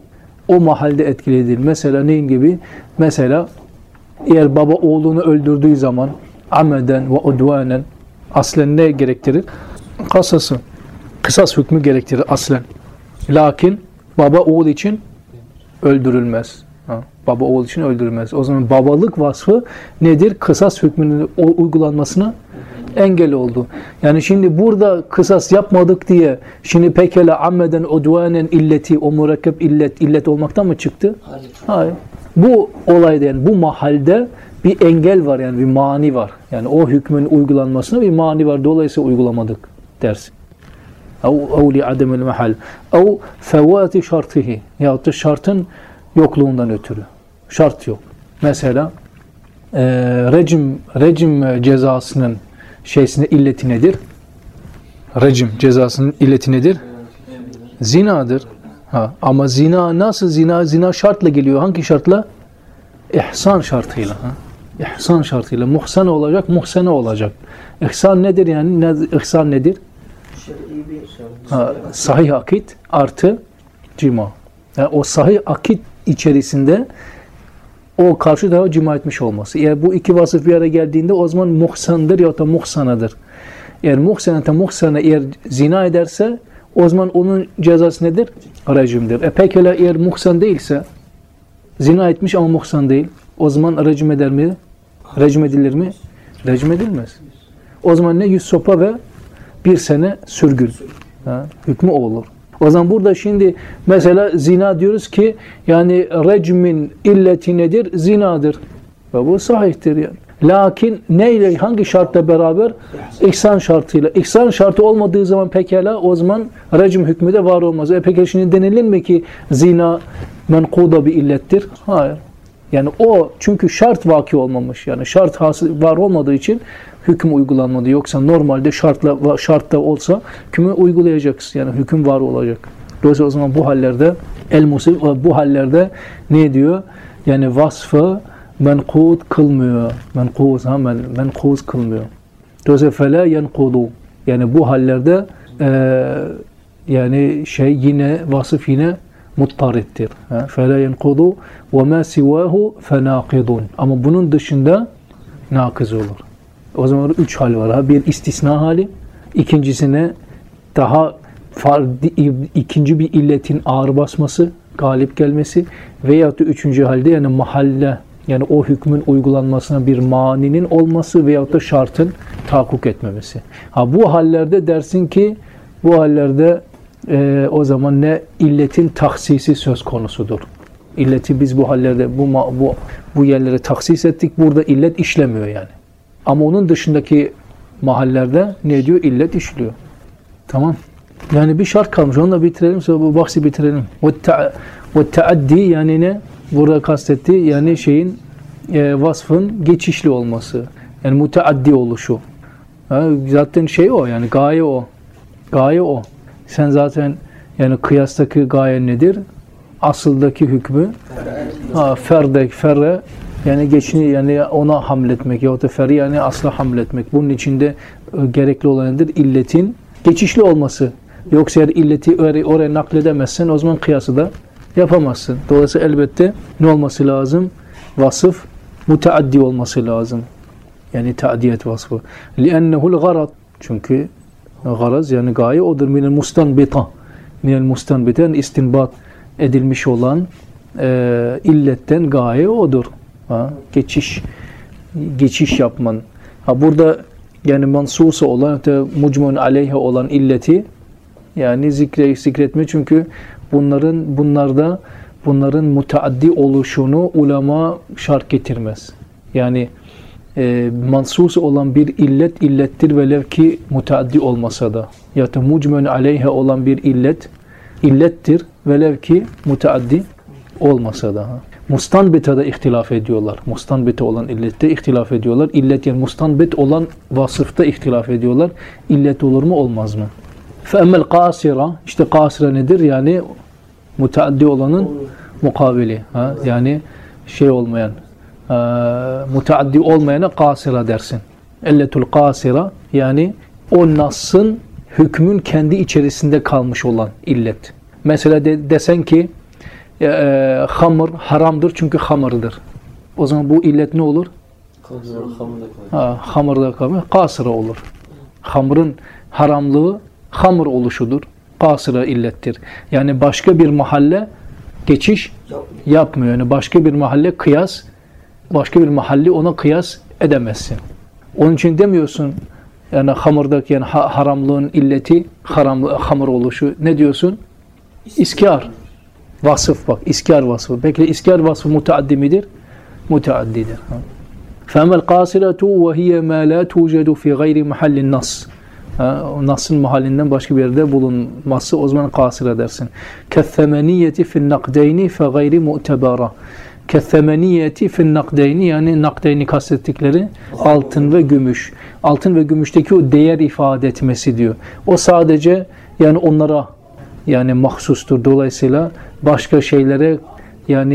O mahalde etkili değil. Mesela neyin gibi? Mesela eğer baba oğlunu öldürdüğü zaman ameden ve udvanen aslen ne gerektirir? Kasası. Kısas hükmü gerektirir aslen. Lakin baba oğul için öldürülmez. Ha, baba oğul için öldürülmez. O zaman babalık vasfı nedir? Kısas hükmünün uygulanmasına engel oldu. Yani şimdi burada kısas yapmadık diye şimdi pekala ammeden udvanen illeti o mürekkep illet illet olmaktan mı çıktı? Hayır. Hayır. Bu olayda yani bu mahalde bir engel var yani bir mani var. Yani o hükmün uygulanmasına bir mani var. Dolayısıyla uygulamadık dersin. اَوْ لِعَدَمِ الْمَحَلِ اَوْ فَوَاتِ şartihi yahut da şartın yokluğundan ötürü. Şart yok. Mesela e, rejim, rejim cezasının şeysine illeti nedir? Rejim cezasının illeti nedir? Zinadır. Ha, ama zina nasıl zina? Zina şartla geliyor. Hangi şartla? İhsan şartıyla. Ha? İhsan şartıyla. Muhsen olacak, muhsene olacak. İhsan nedir yani? Ne, ihsan nedir? Ha, sahih akit artı cima. Yani o sahih akit içerisinde o karşı tarafa cima etmiş olması. Eğer bu iki vasıf bir araya geldiğinde o zaman muhsandır ya da muhsanadır. Eğer muhsanete muhsana eğer zina ederse o zaman onun cezası nedir? Rejimdir. E pekala eğer muhsan değilse zina etmiş ama muhsan değil. O zaman rejim eder mi? Rejim edilir mi? Rejim edilmez. O zaman ne? Yüz sopa ve bir sene sürgün. Ha, hükmü o olur. O zaman burada şimdi mesela zina diyoruz ki yani rejmin illeti nedir? Zinadır. Ve bu sahihtir yani. Lakin neyle, hangi şartla beraber? İhsan şartıyla. İhsan şartı olmadığı zaman pekala o zaman rejim hükmü de var olmaz. E peki şimdi denilir mi ki zina menkuda bir illettir? Hayır. Yani o çünkü şart vaki olmamış. Yani şart hasıl var olmadığı için hüküm uygulanmadı. Yoksa normalde şartla şartta olsa hükmü uygulayacaksın. Yani hüküm var olacak. Dolayısıyla o zaman bu hallerde el musib bu hallerde ne diyor? Yani vasfı menkud kılmıyor. Menkuz ha men, menkuz kılmıyor. Dolayısıyla fela yenkudu. Yani bu hallerde e, yani şey yine vasıf yine muttarittir. Fela yenkudu ve ma sivahu fenaqidun. Ama bunun dışında nakız olur. O zaman üç hal var. Bir istisna hali, ikincisine daha ikinci bir illetin ağır basması, galip gelmesi veyahut da üçüncü halde yani mahalle, yani o hükmün uygulanmasına bir maninin olması veyahut da şartın tahakkuk etmemesi. Ha bu hallerde dersin ki bu hallerde e, o zaman ne illetin taksisi söz konusudur. İlleti biz bu hallerde bu bu bu yerlere taksis ettik. Burada illet işlemiyor yani. Ama onun dışındaki mahallerde ne diyor? İllet işliyor. Tamam. Yani bir şart kalmış. Onu da bitirelim. Sonra bu bahsi bitirelim. Ve taaddi yani ne? Burada kastetti yani şeyin e, vasfın geçişli olması. Yani müteaddi oluşu. Ha, zaten şey o yani gaye o. Gaye o. Sen zaten yani kıyastaki gaye nedir? Asıldaki hükmü ha ferde ferre yani geçini yani ona hamletmek yahut da feri yani asla hamletmek. Bunun içinde e, gerekli olan nedir? İlletin geçişli olması. Yoksa eğer illeti oraya, oraya nakledemezsen o zaman kıyası da yapamazsın. Dolayısıyla elbette ne olması lazım? Vasıf müteaddi olması lazım. Yani taadiyet vasfı. لِأَنَّهُ الْغَرَض Çünkü garaz yani gaye odur. مِنَ الْمُسْتَنْبِطَ مِنَ الْمُسْتَنْبِطَ yani istinbat edilmiş olan e, illetten gaye odur. Ha, geçiş geçiş yapman. Ha burada yani mansusa olan mucmun aleyhe olan illeti yani zikre zikretme çünkü bunların bunlarda bunların müteaddi oluşunu ulema şart getirmez. Yani e, mansus olan bir illet illettir velev ki müteaddi olmasa da ya da mucmun aleyhe olan bir illet illettir velev ki müteaddi olmasa da. Mustanbita'da ihtilaf ediyorlar. Mustanbita olan illette ihtilaf ediyorlar. İllet yani mustanbit olan vasıfta ihtilaf ediyorlar. İllet olur mu olmaz mı? Fe'emmel kasira işte kasira nedir? Yani müteaddi olanın mukabili. Ha? Yani şey olmayan e, müteaddi olmayana kasira dersin. Elletul kasira yani o nasın hükmün kendi içerisinde kalmış olan illet. Mesela de, desen ki e, hamur haramdır çünkü hamırdır. O zaman bu illet ne olur? Ha, hamurda kalır. Kasıra olur. Hamurun haramlığı hamur oluşudur. Kasıra illettir. Yani başka bir mahalle geçiş yapmıyor. Yani başka bir mahalle kıyas, başka bir mahalle ona kıyas edemezsin. Onun için demiyorsun yani hamurdaki yani haramlığın illeti haram, hamur oluşu ne diyorsun? İskar. Vasıf bak. İskar vasfı. Peki iskar vasfı müteaddi midir? Müteaddidir. فَاَمَا الْقَاسِرَةُ وَهِيَ مَا لَا تُوجَدُ فِي غَيْرِ مَحَلِّ النَّصِ Nas'ın mahallinden başka bir yerde bulunması o zaman kasire dersin. كَثَّمَنِيَّةِ فِي النَّقْدَيْنِ فَغَيْرِ مُؤْتَبَارًا Kethtemeniyeti fin nakdeyni yani nakdeyni kastettikleri altın ve gümüş. Altın ve gümüşteki o değer ifade etmesi diyor. O sadece yani onlara yani mahsustur. Dolayısıyla başka şeylere yani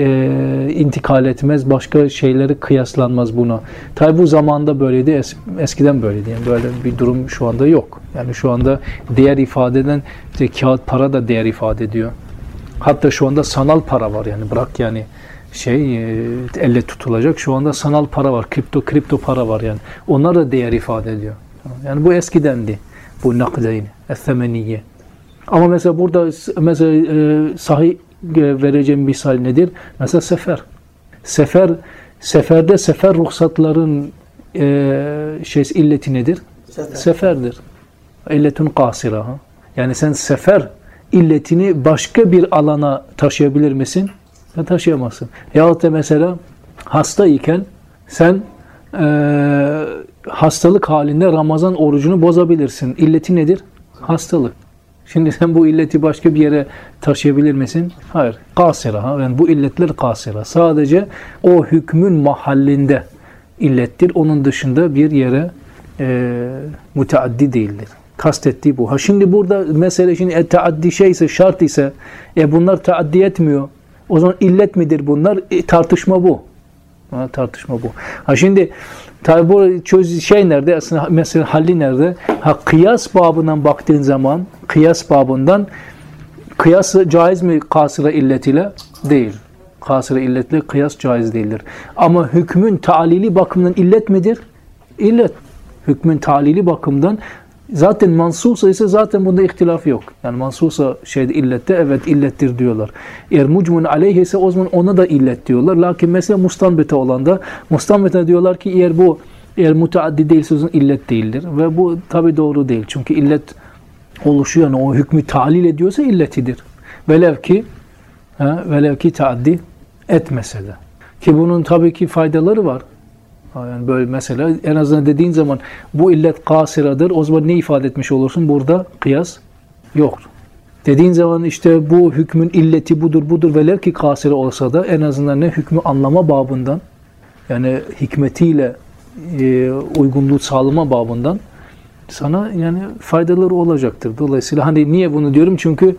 e, intikal etmez. Başka şeyleri kıyaslanmaz buna. Tabi bu zamanda böyleydi. Es, eskiden böyleydi. Yani böyle bir durum şu anda yok. Yani şu anda değer ifade eden işte kağıt para da değer ifade ediyor. Hatta şu anda sanal para var yani bırak yani şey elle tutulacak şu anda sanal para var, kripto kripto para var yani. Onlar da değer ifade ediyor. Yani bu eskidendi. Bu nakdeyn, es-semeniye. Ama mesela burada mesela e, sahih vereceğim misal nedir? Mesela sefer. Sefer seferde sefer ruhsatların e, şey illeti nedir? Sefer. Seferdir. İlletun kasira. Yani sen sefer illetini başka bir alana taşıyabilir misin? Sen taşıyamazsın. Yahut da mesela hasta iken sen e, hastalık halinde Ramazan orucunu bozabilirsin. İlleti nedir? Hastalık. Şimdi sen bu illeti başka bir yere taşıyabilir misin? Hayır. Kasira. Ha? Yani bu illetler kasira. Sadece o hükmün mahallinde illettir. Onun dışında bir yere e, müteaddi değildir. Kastettiği bu. Ha şimdi burada mesele şimdi e, taaddi şeyse, şart ise e, bunlar taaddi etmiyor. O zaman illet midir bunlar? E, tartışma bu. Ha, tartışma bu. Ha şimdi tabi bu çöz şey nerede? Aslında mesela halli nerede? Ha kıyas babından baktığın zaman kıyas babından kıyas caiz mi kasıra illetiyle? Değil. Kasıra illetle kıyas caiz değildir. Ama hükmün talili bakımından illet midir? İllet. Hükmün talili bakımından Zaten mansusa ise zaten bunda ihtilaf yok. Yani mansusa şeyde illette evet illettir diyorlar. Eğer mucmun aleyhi ise o zaman ona da illet diyorlar. Lakin mesela mustanbete olan da mustanbete diyorlar ki eğer bu eğer mutaaddi değilse o zaman illet değildir. Ve bu tabi doğru değil. Çünkü illet oluşuyor, yani o hükmü talil ediyorsa illetidir. Velev ki ha, velev ki taaddi etmese de. Ki bunun tabii ki faydaları var. Yani böyle mesela en azından dediğin zaman bu illet kasiradır. O zaman ne ifade etmiş olursun? Burada kıyas yoktur. Dediğin zaman işte bu hükmün illeti budur budur velev ki kasire olsa da en azından ne hükmü anlama babından yani hikmetiyle e, uygunluğu sağlama babından sana yani faydaları olacaktır. Dolayısıyla hani niye bunu diyorum? Çünkü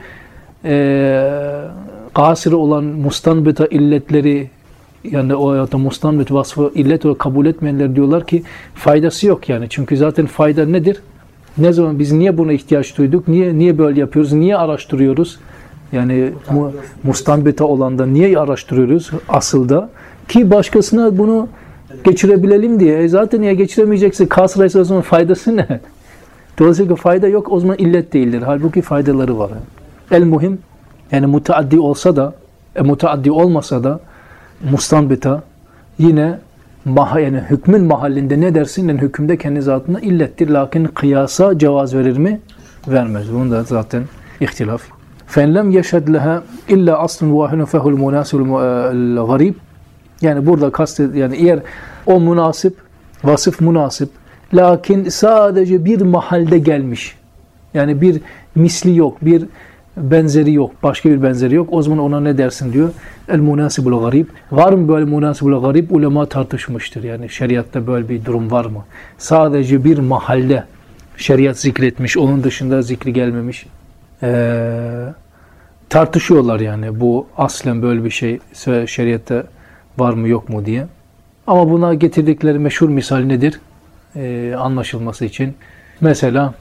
e, kasire olan mustanbita illetleri yani o ya da mustanbit vasfı illet olarak kabul etmeyenler diyorlar ki faydası yok yani. Çünkü zaten fayda nedir? Ne zaman biz niye buna ihtiyaç duyduk? Niye niye böyle yapıyoruz? Niye araştırıyoruz? Yani mu, mustanbita olanda niye araştırıyoruz asılda? Ki başkasına bunu geçirebilelim diye. E zaten ya geçiremeyecekse kasraysa o zaman faydası ne? Dolayısıyla fayda yok o zaman illet değildir. Halbuki faydaları var. El muhim yani mutaaddi olsa da e, mutaaddi olmasa da mustanbita yine maha, yani hükmün mahallinde ne dersin? Yani hükümde kendi zatına illettir. Lakin kıyasa cevaz verir mi? Vermez. Bunda zaten ihtilaf. فَاِنْ لَمْ يَشَدْ لَهَا اِلَّا أَصْلٌ وَاحِنٌ فَهُ الْمُنَاسِبُ الْغَرِيبُ yani burada kastet yani eğer o münasip, vasıf münasip lakin sadece bir mahalde gelmiş. Yani bir misli yok, bir benzeri yok, başka bir benzeri yok. O zaman ona ne dersin diyor? El-munasibul garib. Var mı böyle munasibul garib? Ulema tartışmıştır. Yani şeriatta böyle bir durum var mı? Sadece bir mahalde şeriat zikretmiş, onun dışında zikri gelmemiş. Ee, tartışıyorlar yani bu aslen böyle bir şey şeriatta var mı yok mu diye. Ama buna getirdikleri meşhur misal nedir? Ee, anlaşılması için. Mesela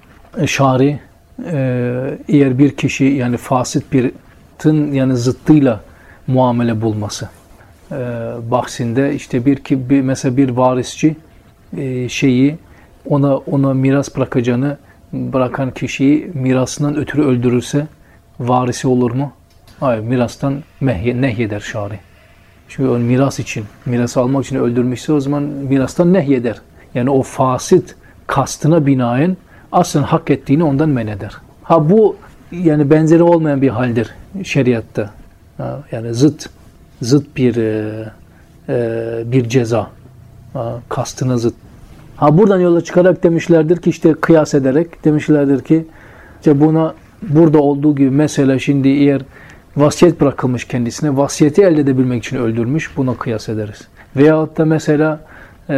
şari Ee, eğer bir kişi yani fasit bir tın yani zıttıyla muamele bulması ee, bahsinde işte bir ki bir, mesela bir varisçi e, şeyi ona ona miras bırakacağını bırakan kişiyi mirasından ötürü öldürürse varisi olur mu? Hayır, mirastan mehye, nehyeder şari. Çünkü o miras için, miras almak için öldürmüşse o zaman mirastan nehyeder. Yani o fasit kastına binaen aslen hak ettiğini ondan men eder. Ha bu yani benzeri olmayan bir haldir şeriatta. Ha, yani zıt zıt bir e, e, bir ceza. Ha, kastına zıt. Ha buradan yola çıkarak demişlerdir ki işte kıyas ederek demişlerdir ki işte buna burada olduğu gibi mesela şimdi eğer vasiyet bırakılmış kendisine vasiyeti elde edebilmek için öldürmüş buna kıyas ederiz. Veyahut da mesela e,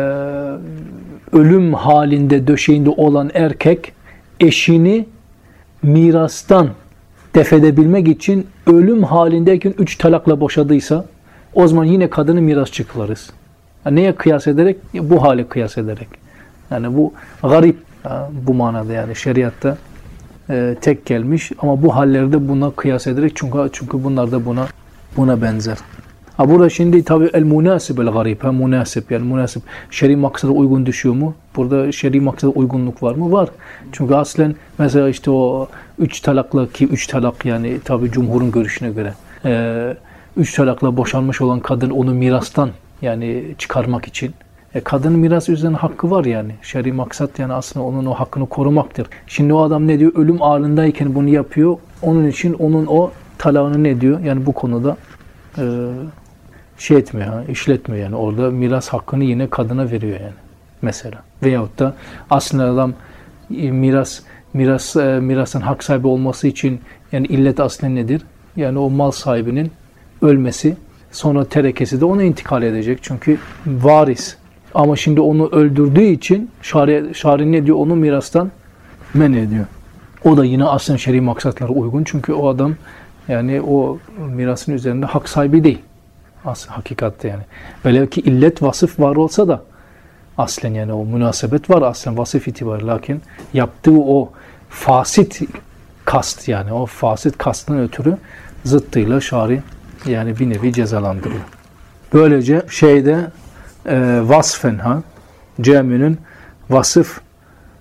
ölüm halinde döşeğinde olan erkek eşini mirastan defedebilmek için ölüm halindeyken üç talakla boşadıysa o zaman yine kadını mirasçı kılarız. Yani neye kıyas ederek? Bu hale kıyas ederek. Yani bu garip bu manada yani şeriatta e, tek gelmiş ama bu hallerde buna kıyas ederek çünkü çünkü bunlar da buna buna benzer. Ha burada şimdi tabi el munasib el garip ha munasib yani munasib şer'i maksada uygun düşüyor mu? Burada şer'i maksada uygunluk var mı? Var. Çünkü aslen mesela işte o üç talakla ki üç talak yani tabi cumhurun görüşüne göre e, üç talakla boşanmış olan kadın onu mirastan yani çıkarmak için e, kadının miras üzerine hakkı var yani. Şer'i maksat yani aslında onun o hakkını korumaktır. Şimdi o adam ne diyor? Ölüm anındayken bunu yapıyor. Onun için onun o talağını ne diyor? Yani bu konuda e, şey etmiyor, ha, işletmiyor yani. Orada miras hakkını yine kadına veriyor yani. Mesela. Veyahut da aslında adam e, miras miras e, mirasın hak sahibi olması için yani illet aslen nedir? Yani o mal sahibinin ölmesi, sonra terekesi de ona intikal edecek. Çünkü varis. Ama şimdi onu öldürdüğü için şari, şari ne diyor? Onu mirastan men ediyor. O da yine aslında şer'i maksatlara uygun. Çünkü o adam yani o mirasın üzerinde hak sahibi değil. Aslında hakikatte yani. Velev ki illet vasıf var olsa da aslen yani o münasebet var aslen vasıf itibarı. Lakin yaptığı o fasit kast yani o fasit kastından ötürü zıttıyla şari yani bir nevi cezalandırıyor. Böylece şeyde e, vasfen ha ceminin vasıf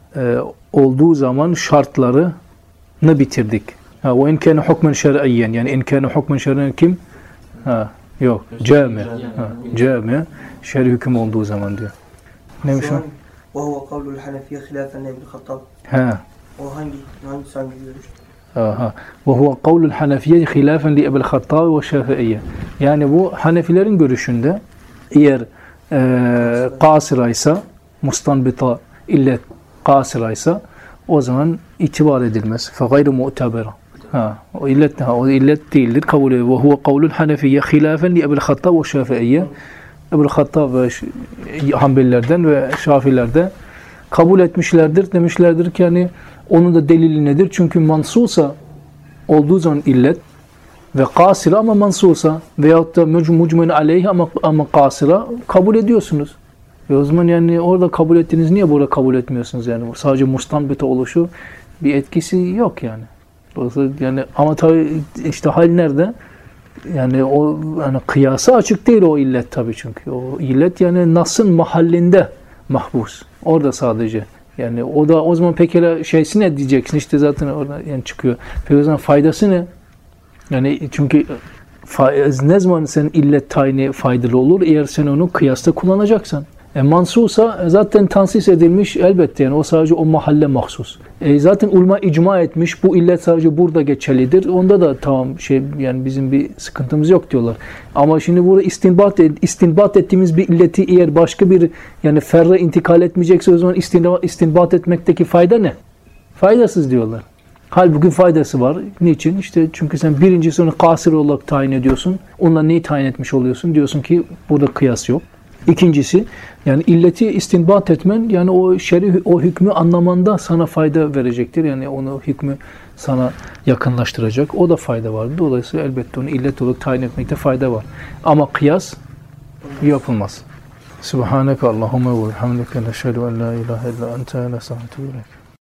e, olduğu zaman şartlarını bitirdik. Ha, ve in kana hukmen şer'iyyen, yani in kana hukmen şer'iyyen kim? Ha, yok. Cami. Ha, cami şer'i hüküm olduğu zaman diyor. Neymiş o? Ve huve kavlul hanefiye hilafen İbn Hattab. Ha. O hangi hangi hangi görüş? Aha. Ve huve kavlul hanefiye hilafen li Ebu'l Hattab ve Şafi'iyye. Yani bu Hanefilerin görüşünde eğer e, kasıraysa, mustanbita illet kasıraysa o zaman itibar edilmez. Fe gayru mu'tabera. Ha, o illet ha, o illet değildir. Kabul edilir. Ve huve kavlul hanefiye hilafen li Ebu'l Hattab ve Şafi'iyye. Ebu'l Hattab ve Hanbelilerden ve Şafilerde kabul etmişlerdir. Demişlerdir ki yani onun da delili nedir? Çünkü mansusa olduğu zaman illet ve kasira ama mansusa veyahut da mucmen aleyhi ama, ama kasira kabul ediyorsunuz. Ve o zaman yani orada kabul ettiniz, niye burada kabul etmiyorsunuz yani? Sadece mustanbite oluşu bir etkisi yok yani. Dolayısıyla yani ama tabii işte hal nerede? Yani o yani kıyası açık değil o illet tabii çünkü. O illet yani nasın mahallinde mahpus. Orada sadece. Yani o da o zaman pekala şeysi ne diyeceksin? İşte zaten orada yani çıkıyor. Peki o zaman faydası ne? Yani çünkü faiz, ne zaman senin illet tayini faydalı olur? Eğer sen onu kıyasta kullanacaksan. E mansusa zaten tansis edilmiş elbette yani o sadece o mahalle mahsus. E zaten ulema icma etmiş bu illet sadece burada geçerlidir. Onda da tamam şey yani bizim bir sıkıntımız yok diyorlar. Ama şimdi burada istinbat istinbat ettiğimiz bir illeti eğer başka bir yani ferre intikal etmeyecekse o zaman istinbat, istinbat etmekteki fayda ne? Faydasız diyorlar. Halbuki faydası var. Niçin? İşte çünkü sen birincisi onu kasır olarak tayin ediyorsun. Onunla neyi tayin etmiş oluyorsun? Diyorsun ki burada kıyas yok. İkincisi yani illeti istinbat etmen yani o şer'i o hükmü anlamanda sana fayda verecektir. Yani onu hükmü sana yakınlaştıracak. O da fayda var. Dolayısıyla elbette onu illet olarak tayin etmekte fayda var. Ama kıyas yapılmaz. Subhaneke Allahümme ve bihamdike neşhedü en la ilahe illa ente nestağfiruke.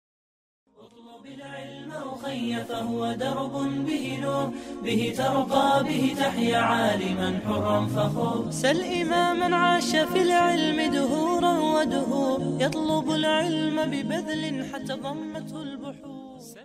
فهو درب به نور به ترقى به تحيا عالما حرا فخور سل إماما عاش في العلم دهورا ودهور يطلب العلم ببذل حتى ضمته البحور